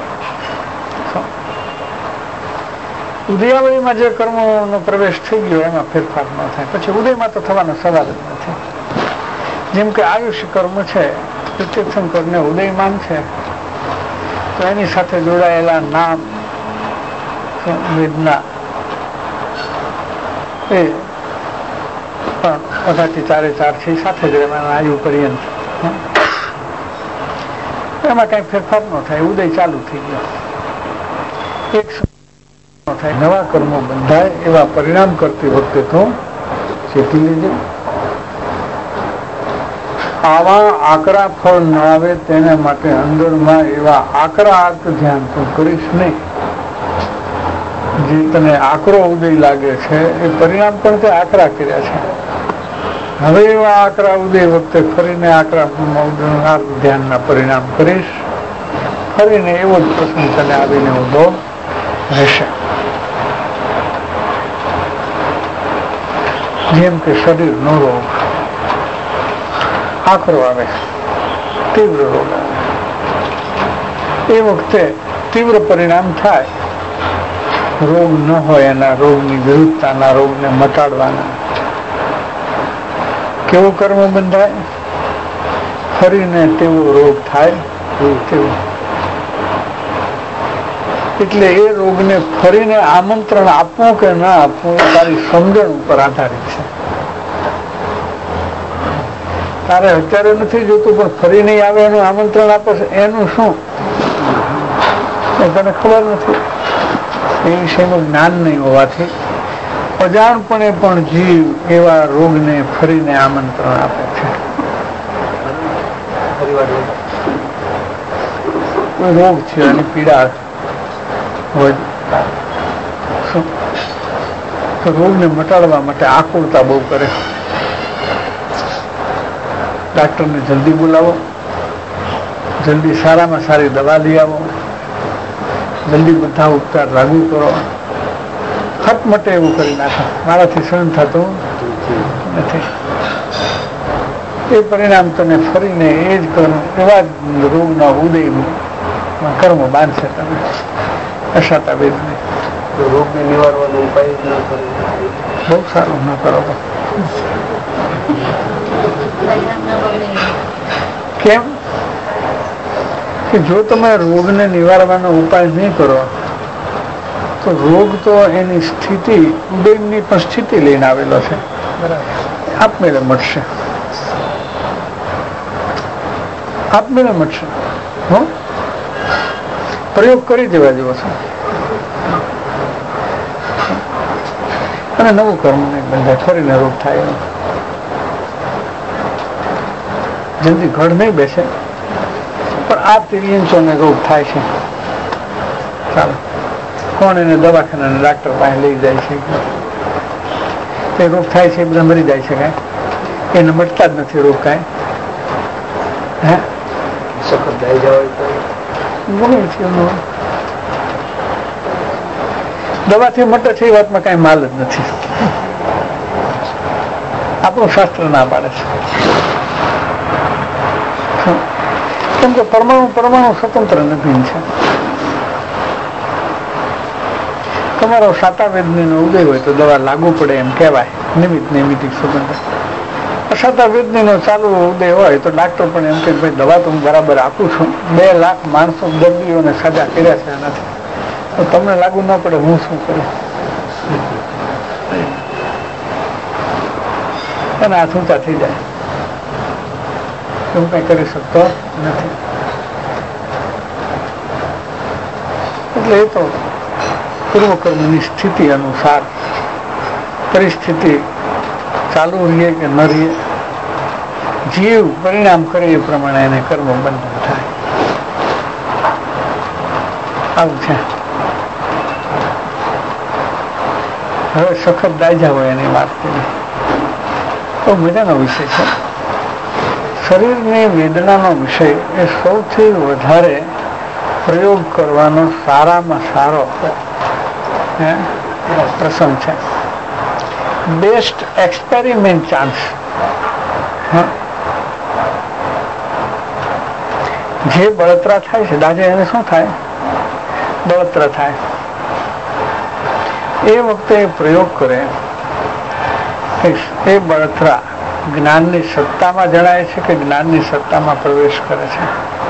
Speaker 2: ઉદયાવળીમાં જે કર્મોનો પ્રવેશ થઈ ગયો એમાં ફેરફાર ન થાય. પછી ઉદયમાં તો થવાનો સવાલ જ નથી. જેમ કે આયુષ્ય કર્મ છે, તીર્થંકરને ઉદયમાન છે, તો એની સાથે જોડાયેલા નામ વેદના એ પણ અઢારથી ચારે ચાર છે, સાથે જ રહેવાના આયુ પર્યંત. એમાં કઈ ફેરફાર ન થાય. ઉદય ચાલુ થઈ ગયો, એક થાય નવા કર્મો બંધાય એવા પરિણામ કરતી વખતે તો ચેતી લેજે. આવા આકરા ફળ ન આવે તેના માટે અંદરમાં એવા આકરા આર્ત ધ્યાન તું કરીશ નહીં. જે તને આકરો ઉદય લાગે છે એ પરિણામ પણ તે આકરા કર્યા છે. હવે એવા આકરા ઉદય વખતે ફરીને આકરા ધ્યાનના પરિણામ કરીશ, ફરીને એવો જ પ્રશ્ન તને આવીને ઉભો રહેશે. જેમ કે શરીરનો રોગ આકરો આવે, તીવ્ર રોગ આવે, એ વખતે તીવ્ર પરિણામ થાય. રોગ ન હોય એના રોગની વિરુદ્ધતાના રોગને મટાડવાના કેવો કર્મ બંધાય, ફરીને તેવો રોગ થાય તેવું. એટલે એ રોગને ફરીને આમંત્રણ આપવું કે ના આપવું એ તારી સમજણ ઉપર આધારિત છે. તારે અત્યારે નથી જોતું પણ ફરી નહીં આવે એનું આમંત્રણ આપે છે, એનું શું એ તને ખબર નથી. એ વિષયનું જ્ઞાન નહીં હોવાથી અજાણપણે પણ જીવ એવા રોગને ફરીને આમંત્રણ આપે છે. રોગ છે અને પીડા હોય તો રોગને મટાડવા માટે આકુળતા બહુ કરે. ડાક્ટરને જલ્દી બોલાવો, જલ્દી સારામાં સારી દવા લઈ આવો, જલ્દી બધા ઉપચાર લાગુ કરો, ખત મટે એવું કરી નાખો. મારાથી સહન થતું નથી. એ પરિણામ તને ફરીને એ જ કર્મ એવા જ રોગના ઉદય કર્મો બાંધશે તમે. અશાતા વેદને
Speaker 4: રોગને નિવારવાનો ઉપાય ન કરો,
Speaker 2: બહુ સારું ન કરો. કેમ કે જો તમે રોગને નિવારવાનો ઉપાય નહીં કરો તો રોગ તો એની સ્થિતિ ઉદયની પણ સ્થિતિ લઈને આવેલો છે, આપમેળે મળશે, આપમેળે મળશે. હો પ્રયોગ કરી દેવા જેવો છે. અને નવું કર્મ નહીં બંધાય, ફરીને રોગ થાય. જલ્દી ઘર નહીં બેસે પણ આ તિર્યંચોને રોગ થાય છે. ચાલો કોણ એને દવાખાના ડાક્ટર પાસે લઈ જાય છે, તે રોગ થાય છે, બધા મરી જાય છે. કાંઈ એને મટતા જ નથી રોગ. કાંઈ હે
Speaker 4: સખત થઈ જાય
Speaker 2: દવાથી મટે છે એ વાતમાં કઈ માલ જ નથી. આપણું શાસ્ત્ર ના પાડે છે. કેમ કે પરમાણુ પરમાણુ સ્વતંત્ર નથી છે. તમારો સાતા વેદની નો ઉદય હોય તો દવા લાગુ પડે એમ કહેવાય, નિમિત્ત નૈમિતિક સ્વતંત્ર. અસાતા વેદની નો ચાલુ ઉદય હોય તો ડાક્ટર પણ એમ કે ભાઈ દવા તો હું બરાબર આપું છું, બે લાખ માણસો દર્દીઓને સાજા કર્યા છે એનાથી, તો તમને લાગુ ન પડે હું શું કરું. એના હાથ ઊંચા થઈ જાય, એવું કઈ કરી શકતો નથી. એટલે એ તો પૂર્વકર્મની સ્થિતિ અનુસાર પરિસ્થિતિ ચાલુ રહીએ કે ન રહીએ, જીવ પરિણામ કરે એ પ્રમાણે એને કર્મ બંધન થાય. આવું છે. હવે સખત દાજા હોય એની વાત કરી, બહુ મજાનો વિષય છે. શરીરની વેદનાનો વિષય એ સૌથી વધારે પ્રયોગ કરવાનો સારામાં સારો પ્રસંગ છે. Best experiment chance. જે બળતરા થાય છે, દાજે એને શું થાય? બળતરા થાય. એ વખતે પ્રયોગ કરે એ બળતરા જ્ઞાનની સત્તામાં જણાય છે કે જ્ઞાનની સત્તામાં પ્રવેશ કરે છે.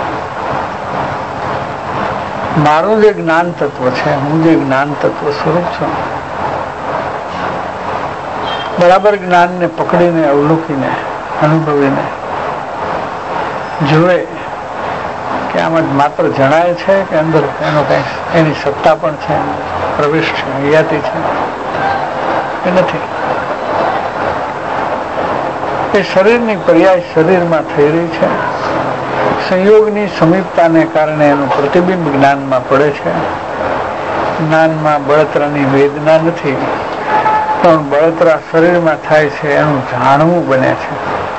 Speaker 2: મારું જે જ્ઞાન તત્વ છે, હું જે જ્ઞાન તત્વ સ્વરૂપ છું, બરાબર જ્ઞાનને પકડીને અવલોકીને અનુભવીને જોવે કે આમાં માત્ર જણાય છે કે અંદર એનો કઈ એની સત્તા પણ છે, પ્રવેશ છે, હયાતી છે કે નથી. એ શરીરની પર્યાય શરીરમાં થઈ રહી છે. સંયોગની સમીપતાને કારણે એનું પ્રતિબિંબ જ્ઞાનમાં પડે છે. જ્ઞાનમાં બળતરાની વેદના નથી, પણ બળતરા શરીરમાં થાય છે એનું જાણવું બને છે.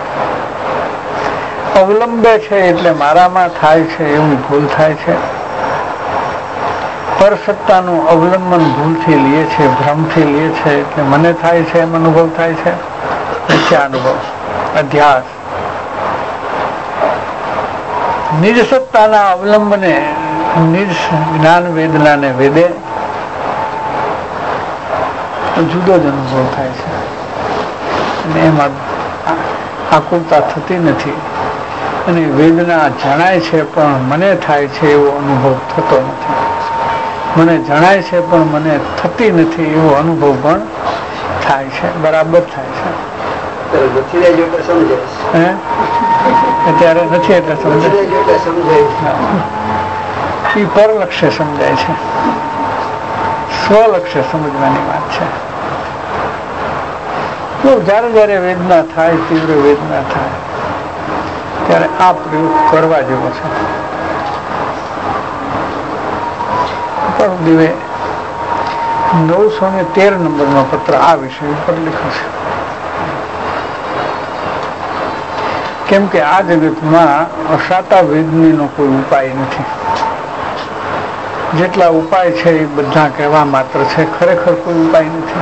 Speaker 2: અવલંબે છે એટલે મારામાં થાય છે એવું ભૂલ થાય છે. પરસત્તાનું અવલંબન ભૂલથી લે છે, ભ્રમથી લે છે એટલે મને થાય છે એમ અનુભવ થાય છે. મિથ્યા અનુભવ, અધ્યાસ. નિજ સત્તાના અવલંબને નિજ જ્ઞાન વેદનાને વેદે જુદો જ અનુભવ થાય છે અને એમાં આકુલતા થતી નથી અને વેદના જણાય છે પણ મને થાય છે એવો અનુભવ થતો નથી. મને જણાય છે પણ મને થતી નથી એવો અનુભવ પણ થાય છે, બરાબર થાય છે. અત્યારે નથી એટલે સમજાય, એ પરલક્ષ્ય સમજાય છે, સ્વલક્ષ્ય સમજવાની વાત છે. જયારે જયારે વેદના થાય, તીવ્ર વેદના થાય, ત્યારે આ પ્રયોગ કરવા જેવો છે. દિવે નવસો ને તેર નંબરનો પત્ર આ વિષય ઉપર લખ્યો છે. કેમ કે આ જગતમાં અસાતા વેદનીનો કોઈ ઉપાય નથી. જેટલા ઉપાય છે એ બધા કહેવા માત્ર છે, ખરેખર કોઈ ઉપાય નથી.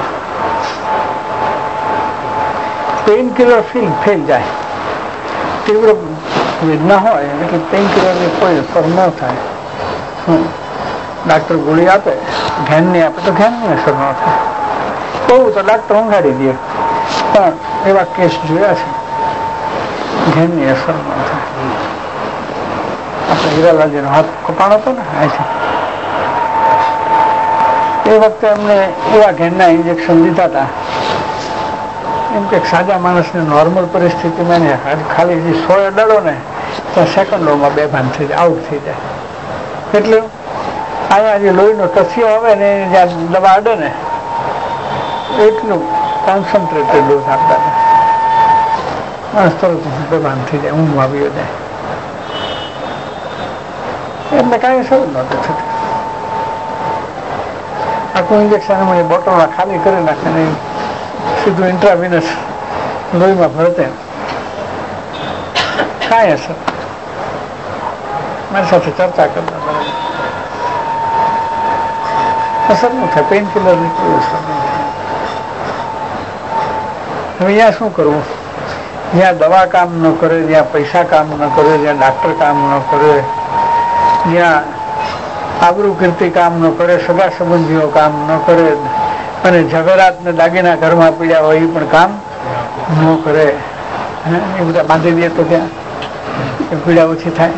Speaker 2: પેઇન કિલર ફીલ ફેલ જાય. તીવ્ર વેદના હોય એટલે પેઇન કિલરની કોઈ અસર ન થાય. ડાક્ટર ગોળી આપે, ઘેનની આપે તો ઘેનની અસર ન થાય. બહુ તો ડાક્ટર ઊંઘાડી દે, પણ એવા કેસ જોયા છે ઘેનની અસર ન થાય. આપણે હીરાલાલજીનો હાથ કપાણો હતો ને અહીંથી, એ વખતે એમને એવા ઘેનના ઇન્જેક્શન લીધા હતા એમ કે સાજા માણસને નોર્મલ પરિસ્થિતિમાં ને ખાલી જે સો અડાડો ને તો સેકન્ડોમાં બેભાન થઈ જાય, આઉટ થઈ જાય. એટલે અહીંયા જે લોહીનો ટસિયો આવે ને જ્યાં દવા અડે ને એટલું કોન્સન્ટ્રેટેડ ડોઝ આપતા હતા. માણસ તરત બેભાન થઈ જાય, ઊંઘ આવી જાય. એટલે કાંઈ અસર નહોતી થતી. આખું ઇન્જેક્શન મને બોટલમાં ખાલી કરી નાખે ને સીધું ઇન્ટ્રાવિનસ લોહીમાં ભરતે, કાંઈ અસર. મારી સાથે ચર્ચા કરતા બરાબર અસર ન થાય, પેઇન કિલરની કોઈ અસર નહીં થાય. હવે અહીંયા શું કરવું? જ્યાં દવા કામ ન કરે, જ્યાં પૈસા કામ ન કરે, જ્યાં ડાક્ટર કામ ન કરે, જ્યાં આબરૂ કીર્તિ કામ ન કરે, સગા સંબંધીઓ કામ ન કરે અને ઝવેરાત ને દાગીના ઘરમાં પીડ્યા હોય એ પણ કામ ન કરે, એ બધા બાંધી દે તો ત્યાં પીડા ઓછી થાય,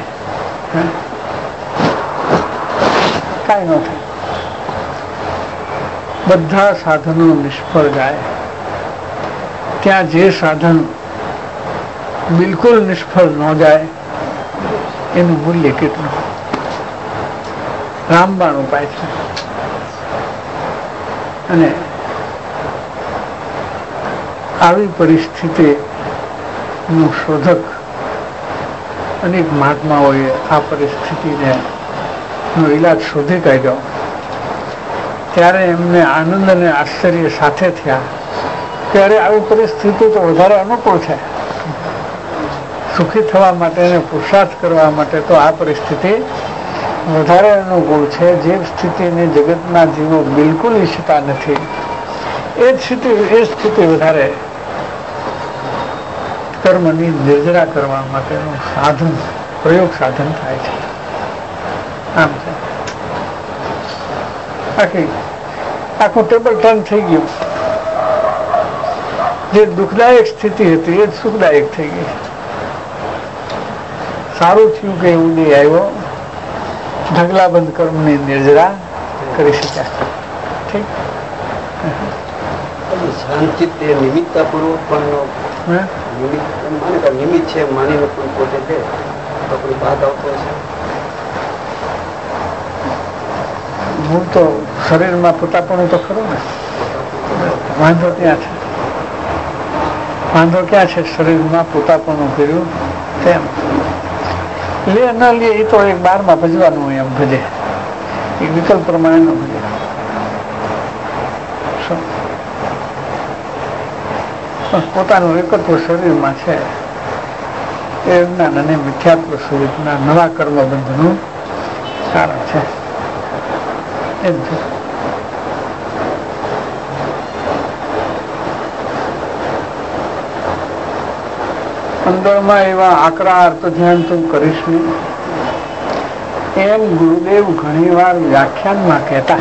Speaker 2: કાંઈ ન થાય. બધા સાધનો નિષ્ફળ જાય ત્યાં જે સાધન બિલકુલ નિષ્ફળ ન જાય એનું મૂલ્ય કેટલું. રામબાણ ઉપાય છે. અને આવી પરિસ્થિતિ નું શોધક અનેક મહાત્માઓએ આ પરિસ્થિતિને નો ઈલાજ શોધી કાઢ્યો. ત્યારે એમને આનંદ અને આશ્ચર્ય સાથે થયા. ત્યારે આવી પરિસ્થિતિ તો વધારે અનુકૂળ છે. સુખી થવા માટે અને પુરુષાર્થ કરવા માટે તો આ પરિસ્થિતિ વધારે અનુકૂળ છે. જે સ્થિતિને જગતના જીવો બિલકુલ ઈચ્છતા નથી એ સ્થિતિ એ સ્થિતિ વધારે કર્મની નિર્જરા કરવા માટેનું સાધન પ્રયોગ સાધન થાય છે. આમ છે આખી આખું ટેબલ ટર્ન થઈ ગયું. જે દુઃખદાયક સ્થિતિ હતી એ જ સુખદાયક થઈ ગઈ. સારું થયું કે એવું નહીં આવ્યો. ઢગલાબંધ કર્મની નિર્જરા કરી શક્યા. ઠીક
Speaker 4: શાંતિ તે નિમિત્તાપૂર્વક પણ નિમિત્ત છે માનીને પણ પોતે છે તો કોઈ બાદ આવતો છે.
Speaker 2: હું તો શરીરમાં પોતાપણું તો ખરું ને. વાંધો ક્યાં છે? વાંધો ક્યાં છે? શરીરમાં પોતાપણું કર્યું તેમ લે ન લે એ તો એક બારમાં ભજવાનું હોય એમ ભજે. એક વિકલ્પ પ્રમાણે ન ભજે. પોતાનું એકત્વ શરીરમાં છે એ જ્ઞાન અને મિથ્યાત્વ સ્વરૂપના નવા કર્મબંધનું કારણ છે. એમ છે. અંદરમાં એવા આકરા અર્થ ધ્યાન તું કરીશ નહીં એમ ગુરુદેવ ઘણી વાર વ્યાખ્યાનમાં કહેતા.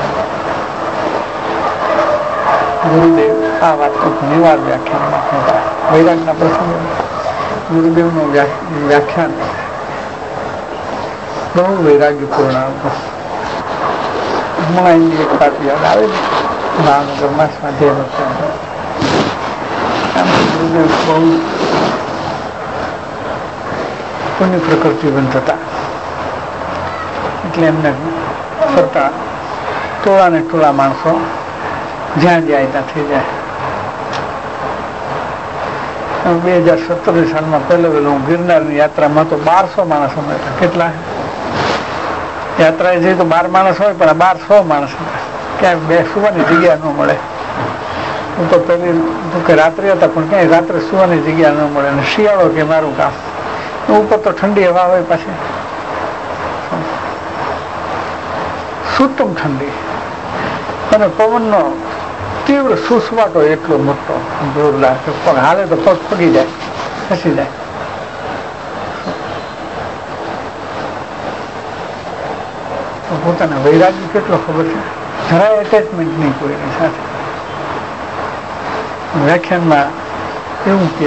Speaker 2: ગુરુદેવ આ વાત તો ઘણી વાર વ્યાખ્યાનમાં કહેતા. વૈરાગના પ્રસંગે ગુરુદેવનું વ્યાખ્યાન બહુ વૈરાગ્યપૂર્ણ હતું. હમણાં એની એક વાત યાદ આવે છે. ભાવનગરમાં સ્વાધ્યાય ગુરુદેવ બહુ પુણ્ય પ્રકૃતિબંધ હતા. એટલે એમને ફરતા ટોળા ને ટોળા માણસો જ્યાં જાય ત્યાં થઈ જાય. બે હજાર સત્તર સાલમાં પહેલો વહેલો હું ગિરનારની યાત્રામાં તો બારસો માણસો મળ્યા. કેટલા યાત્રાએ જઈએ તો બાર માણસ હોય પણ બારસો માણસ હતા. ક્યાંય બેસવાની જગ્યા ન મળે. હું તો પેલી કે રાત્રે હતા પણ ક્યાંય રાત્રે સુવાની જગ્યા ન મળે. અને શિયાળો કે મારું કામ ઉપર તો ઠંડી હવા હોય પાછી સુતમ ઠંડી અને પવનનો તીવ્ર સુસવાટો એટલો મોટો જોરદાર કે પગ હાલે તો પગ પગી જાય, ખસી જાય. પોતાના વૈરાગ્ય કેટલો ખબર છે. જરાય એટેચમેન્ટ નહીં કોઈની સાથે. વ્યાખ્યાનમાં એવું કે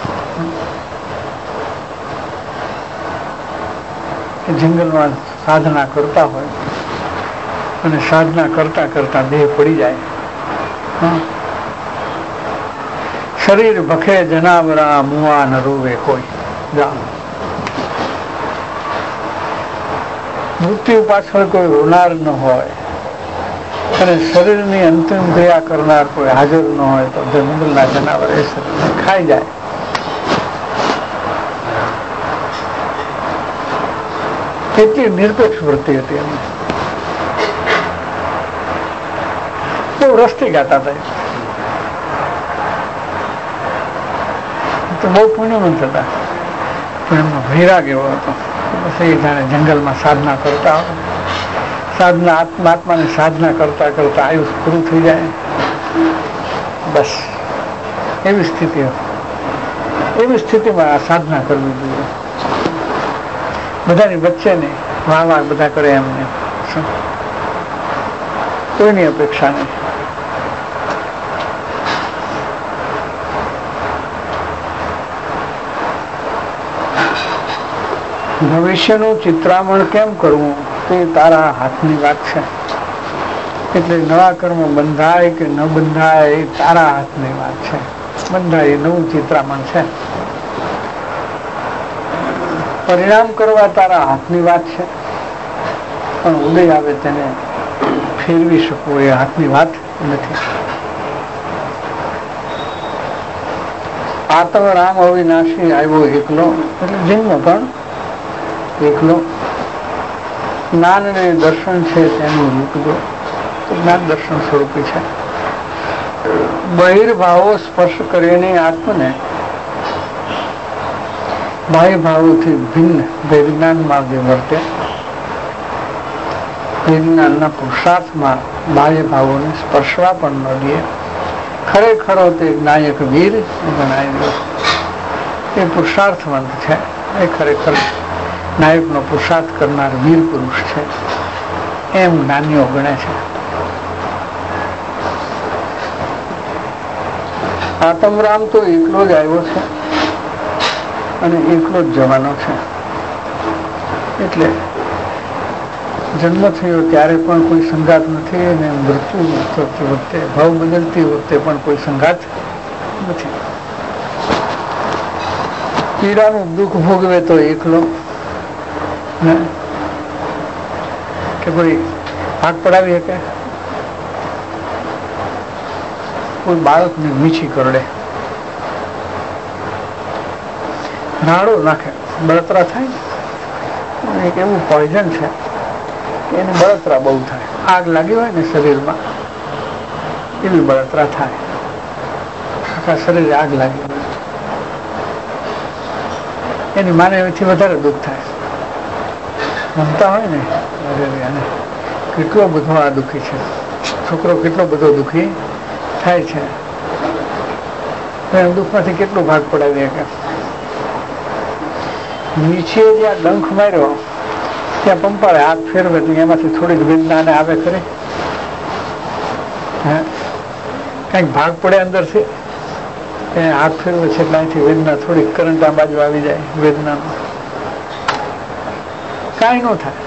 Speaker 2: જંગલમાં સાધના કરતા હોય અને સાધના કરતા કરતા દેહ પડી જાય. શરીર ભખે જનાવરા મુવા ન રોવે કોઈ. મૃત્યુ પાછળ કોઈ રોનાર ન હોય અને શરીરની અંતિમ ક્રિયા કરનાર કોઈ હાજર ન હોય તો જંગલના જનાવર એ શરીરને ખાઈ જાય. એટલી નિરપેક્ષ વૃત્તિ હતી એમની. બહુ રસ્તી ગાતા હતા. તો બહુ પુણ્યવંત હતા પણ એમનો વૈરાગ એવો હતો. પછી જાણે જંગલમાં સાધના કરતા હોય. સાધના આત્મા આત્માની સાધના કરતા કરતા આયુષ પૂરું થઈ જાય. બસ એવી સ્થિતિ એવી સ્થિતિમાં આ સાધના કરવી જોઈએ. બધાની વચ્ચે નહીં, વાહ વાહ બધા કરે એમને, કોઈની અપેક્ષા નહીં. ભવિષ્યનું ચિત્રામણ કેમ કરવું તે તારા હાથની વાત છે. એટલે નવા કર્મ બંધાય કે ન બંધાય એ તારા હાથની વાત છે. બંધાય નવું ચિત્રામણ છે. પરિણામ કરવા તારા હાથની વાત છે, પણ ઉદય આવે તેને ફેરવી શકવું એ હાથની વાત નથી. આતમ રામ અવિનાશી આવ્યો એકલો, એટલે જન્મ પણ એકલો. જ્ઞાન ને દર્શન છે તેનું રૂપ જો, તો જ્ઞાન દર્શન સ્વરૂપી છે. બહિર્ભાવો સ્પર્શ કરીને આત્મને બાહ્ય ભાવોથી ભિન્ન વિજ્ઞાન માર્ગે વર્તે. વિજ્ઞાનના પુરુષાર્થમાં બાહ્ય ભાવોને સ્પર્શવા પણ ન દે. ખરેખરો તે નાયક વીર ગણાય. એ પુરુષાર્થવંત છે, એ ખરેખર નાયકનો પુરુષાર્થ કરનાર વીર પુરુષ છે એમ જ્ઞાનીઓ ગણે છે. આત્મરામ તો એકલો જ આવ્યો છે અને એકલો જ જવાનો છે. એટલે જન્મ થયો ત્યારે પણ કોઈ સંગાત નથી અને મૃત્યુ થતી વખતે ભાવ બદલતી વખતે પણ કોઈ સંગાત નથી. પીડાનું દુઃખ ભોગવે તો એકલો, કે કોઈ ભાગ પડાવી શકે. કોઈ બાળકને મીઠી કરડે, રાડો નાખે, બળતરા થાય. એક એવું પોઈઝન છે એને બળતરા બહુ થાય. આગ લાગી હોય ને શરીરમાં એવી બળતરા થાય. આખા શરીરે આગ લાગી હોય એની માને એથી વધારે દુઃખ થાય. રમતા હોય ને અને કેટલો બધો આ દુઃખી છે છોકરો, કેટલો બધો દુઃખી થાય છે. દુઃખમાંથી કેટલો ભાગ પડાવી શકે. નીચે જ્યાં ડંખ માર્યો ત્યાં પંપાળે હાથ ફેરવે તો એમાંથી થોડીક વેદના આવે ખરી. હે કઈક ભાગ પડે અંદરથી એ હાથ ફેરવે છે એટલે અહીંથી વેદના થોડીક કરંટ આ બાજુ આવી જાય. વેદનાનો કાંઈ ન થાય.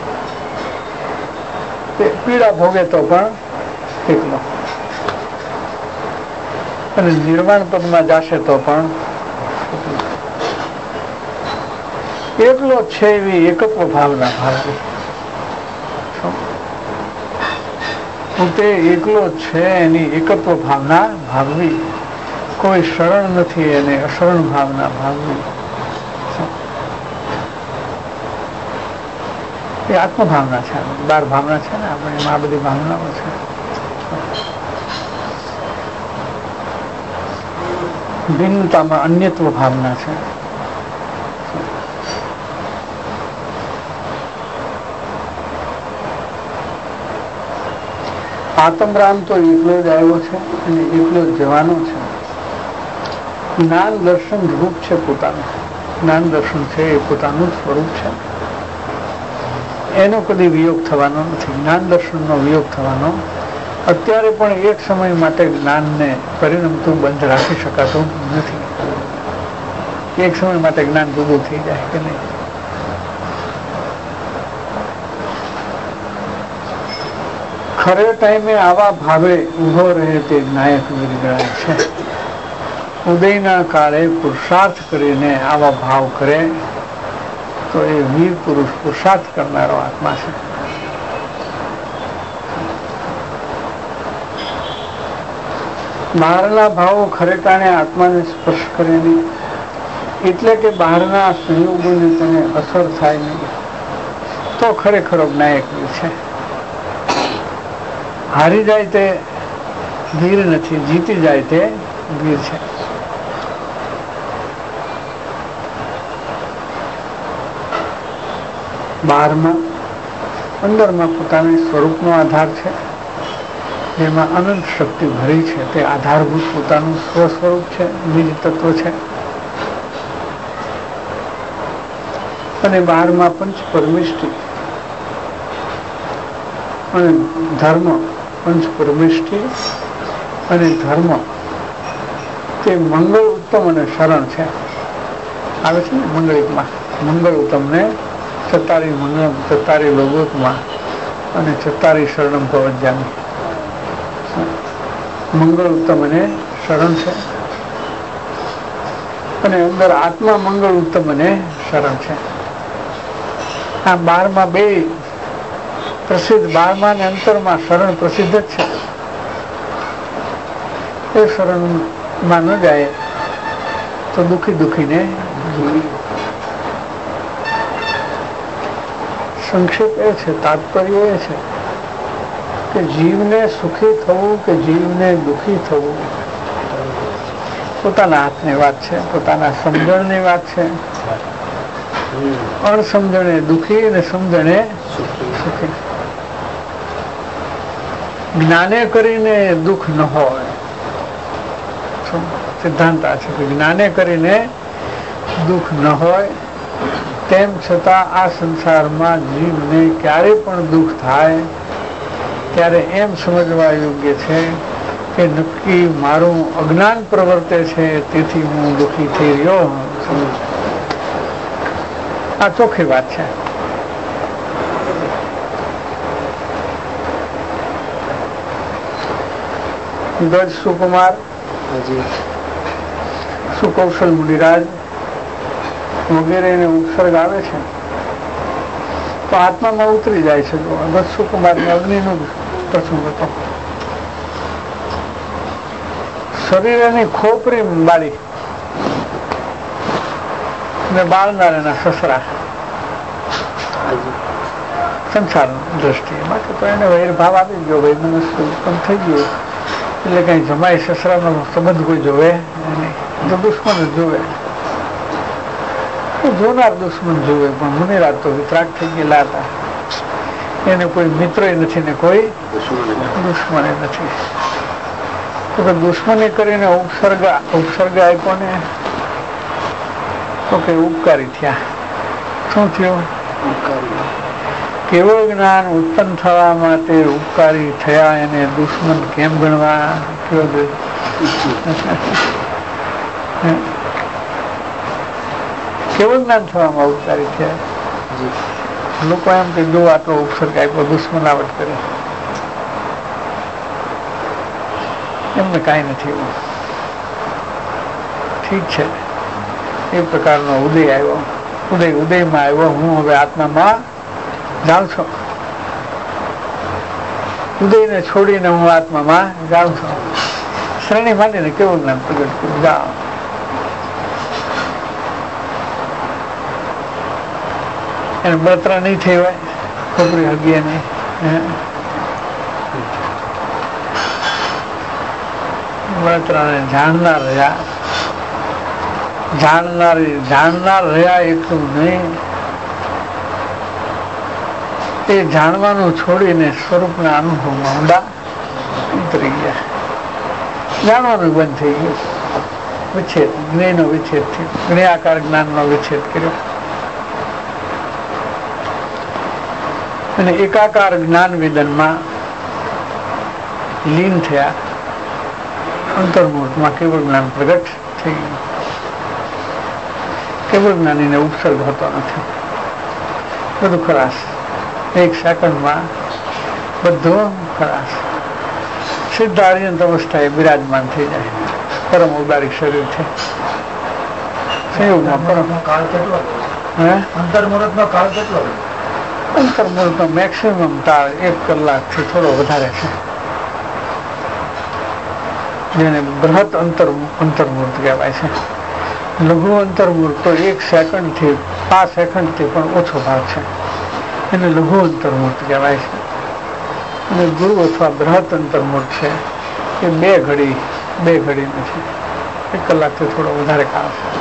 Speaker 2: પીડા ભોગે તો પણ એકલો, અને નિર્વાણ પદમાં જશે તો પણ એકલો છે એવી એકત્વ ભાવના ભાવવી. પોતે એકલો છે એની એકત્વ ભાવના ભાવવી. કોઈ શરણ નથી એને અશરણ ભાવના ભાવવી. એ આત્મભાવના છે. બાર ભાવના છે ને આપણે એમાં આ બધી ભાવનાઓ છે. ભિન્નતામાં અન્યત્વ ભાવના છે. આત્મરામ તો એકલો જ આવ્યો છે અને એકલો જ જવાનો છે. જ્ઞાન દર્શન રૂપ છે પોતાનું. જ્ઞાન દર્શન છે એ પોતાનું સ્વરૂપ છે. એનો કદી વિયોગ થવાનો નથી. જ્ઞાન દર્શનનો વિયોગ થવાનો અત્યારે પણ એક સમય માટે જ્ઞાનને પરિણમતું બંધ રાખી શકાતું નથી. એક સમય માટે જ્ઞાન જુદું થઈ જાય કે નહીં. ખરે ટાઈમે આવા ભાવે ઉભો રહે તે નાયક વીર ગણાય છે. ઉદયના કાળે પુરુષાર્થ કરીને આવા ભાવ કરે તો એ વીર પુરુષ, પુરુષાર્થ કરનારો આત્મા છે. બહારના ભાવો ખરેટાણે આત્માને સ્પર્શ કરે નહીં, એટલે કે બહારના સંયોગોને તેને અસર થાય નહીં, તો ખરેખરો નાયક વીર છે. હારી જાય તે વીર નથી, જીતી જાય તે વીર છે. બહારમાં અંદરમાં પોતાના સ્વરૂપનો આધાર છે, જેમાં અનંત શક્તિ ભરી છે. તે આધારભૂત પોતાનું સ્વ સ્વરૂપ છે, બીજ તત્વ છે. અને બહારમાં પંચ પરમિષ્ટિ અને ધર્મ, પંચ પરમિષ્ટિ અને ધર્મ તે મંગળ ઉત્તમ અને શરણ છે. આવે છે ને મંગળિકમાં, મંગળ ઉત્તમ ને ચતારી મંગળમ ચતારી લોગોતમાં અને ચતારી શરણમ પવજ્જામી. મંગળ ઉત્તમ અને શરણ છે અને અંદર આત્મા મંગળ ઉત્તમ અને સરળ છે. આ બારમાં બે પ્રસિદ્ધ, બારમાં ને અંતરમાં શરણ પ્રસિદ્ધ જ છે. એ શરણમાં ન જાય તો દુઃખી દુઃખીને સંક્ષેપ એ છે, તાત્પર્ય એ છે કે જીવને સુખી થવું કે જીવને દુઃખી થવું પોતાના હાથની વાત છે, પોતાના સમજણની વાત છે. અણસમજણે દુઃખી અને સમજણે સુખી. જ્ઞાને કરીને દુઃખ ન હોય, સિદ્ધાંત આ છે કે જ્ઞાને કરીને દુઃખ ન હોય, તેમ છતાં આ સંસારમાં જીવને ક્યારે પણ દુઃખ થાય ત્યારે એમ સમજવા યોગ્ય છે કે નક્કી મારું અજ્ઞાન પ્રવર્તે છે, તેથી હું દુઃખી થઈ રહ્યો. આ ચોખ્ખી વાત છે. ગજ સુકુમાર, સુકૌશલ મુનિરાજ વગેરે ઉપસર્ગ આવે છે તો આત્મામાં ઉતરી જાય છે. ગજ સુકુમાર ને અગ્નિનો પ્રસંગ હતો. શરીરની ખોપરી બાળી ને બાળનાર એના સસરા સંસાર દ્રષ્ટિએ માટે તો એને વૈરભાવ આપી ગયો, ભાઈ મનુષ્ય ઉત્પન્ન થઈ ગયો એટલે કઈ જમાઈ સસરાનો સંબંધ કોઈ જોવે નહીં, તો દુશ્મન જ જોવે. જોનાર દુશ્મન જોવે, પણ મુનિરાજ તો વિતરાગ થઈ ગયેલા હતા. એને કોઈ મિત્ર નથી ને કોઈ દુશ્મન નથી. તો કે દુશ્મની કરીને ઉપસર્ગ ઉપસર્ગ આપ્યો ને તો કે ઉપકારી થયા. શું થયું? કેવળ જ્ઞાન ઉત્પન્ન થવા માટે ઉપકારી થયા, એને દુશ્મન કેમ ગણવા? કેવળ જ્ઞાન થવામાં ઉપકારી થયા. લોકો એમ કે જો આટલો ઉપસર્ગ આપ્યો, દુશ્મન આવટ કરે, એમને કાંઈ નથી. એવું ઠીક છે, એ પ્રકારનો ઉદય આવ્યો. ઉદય ઉદયમાં આવ્યો, હું હવે આત્મામાં જાઉં છું. ઉદયને છોડીને હું આત્મામાં જાઉં છું. શ્રેણી માંડીને કેવું જ્ઞાન પ્રગટ કર્યું, જાઓ. એને બળતરા નહીં થઈ હોય, ખોપરી હગીએ નહીં. બળતરાને જાણનાર રહ્યા, જાણનારી જાણનાર રહ્યા એટલું નહીં, એ જાણવાનું છોડીને સ્વરૂપના અનુભવમાં ઊંડા ઉતરી ગયા. જાણવાનું બંધ થઈ ગયું. વિચ્છેદ, જ્ઞેયનો વિચ્છેદ થયો, જ્ઞેયાકાર જ્ઞાનનો વિચ્છેદ કર્યો અને એકાકાર જ્ઞાન વિદનમાં લીન થયા. અંતર્મુહૂર્તમાં કેવળ જ્ઞાન પ્રગટ થઈ ગયું. કેવળ જ્ઞાનીને ઉપસર્ગ હોતો નથી. બધું ખલાસ, એક સેકન્ડમાં બધું ખલાસ. સિદ્ધ આર્યંત અવસ્થાએ બિરાજમાન થઈ જાય. પરમ ઉદારી શરીર છે. સંયોગમાં પરમ કાળ કેટલો? હે અંતર્મુહૂર્ત નો કાળ કેટલો? અંતર્મુહૂર્ત નો મેક્સિમમ કાળ એક કલાકથી થોડો વધારે છે, જેને બૃહદ અંતર અંતર્મુહૂર્ત કહેવાય છે. લઘુ અંતર્મુહૂર્ત તો એક સેકન્ડ થી પાંચ સેકન્ડ થી પણ ઓછો ભાગ છે, એને લઘુ અંતર્મુહૂર્ત કહેવાય છે. અને ગુરુ અથવા બૃહદ અંતર્મુહૂર્ત છે એ બે ઘડી બે ઘડી નથી, એક કલાકથી થોડો વધારે કાળ છે.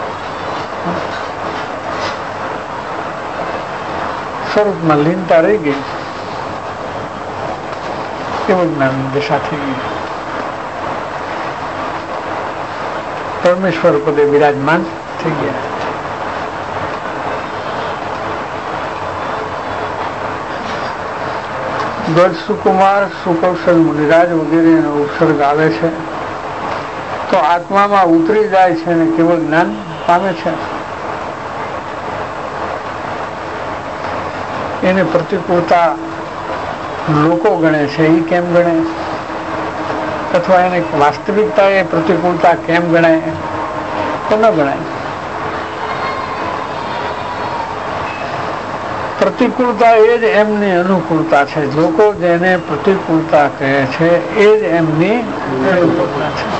Speaker 2: સ્વરૂપમાં લીનતા રહી ગઈ, કેવું જ્ઞાન દિશા થઈ ગઈ. પરમેશ્વર પદે બિરાજમાન થઈ ગયા. ગજ સુકુમાર, સુકૌશલ મુનિરાજ વગેરે એનો ઉપસર્ગ આવે છે તો આત્મામાં ઉતરી જાય છે અને કેવળ જ્ઞાન પામે છે. એને પ્રતિકૂળતા લોકો ગણે છે, એ કેમ ગણે? અથવા એને વાસ્તવિકતા એ પ્રતિકૂળતા કેમ ગણાય? તો ન ગણાય. પ્રતિકૂળતા એ જ એમની અનુકૂળતા છે. લોકો જેને પ્રતિકૂળતા કહે છે એ જ એમની અનુકૂળતા છે.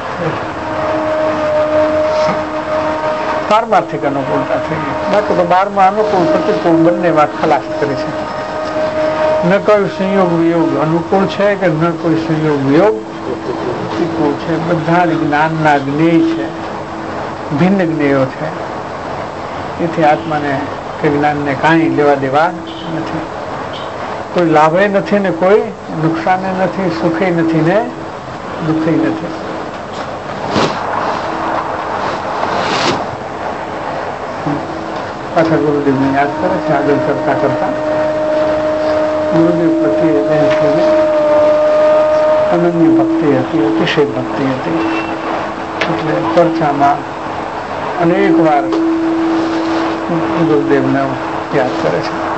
Speaker 2: પારમાર્થિક અનુકૂળતા થઈ ગઈ. બાકી તો બારમાં અનુકૂળ પ્રતિકૂળ બંને વાત ખલાસ કરી છે. ન કોઈ સંયોગ વિયોગ અનુકૂળ છે કે ન કોઈ સંયોગ વિયોગ પ્રતિકૂળ છે. બધા જ જ્ઞાનના જ્ઞેય છે, ભિન્ન જ્ઞેયો છે. એથી આત્માને કે જ્ઞાનને કાંઈ લેવા દેવા નથી. કોઈ લાભે નથી ને કોઈ નુકસાને નથી, સુખે નથી ને દુઃખે નથી. પાછા ગુરુદેવને યાદ કરે છે. આગળ કરતા કરતા ગુરુદેવ પ્રત્યે અનન્ય ભક્તિ હતી, અતિશય ભક્તિ હતી. એટલે ચર્ચામાં અનેક વાર ગુરુદેવને યાદ કરે છે.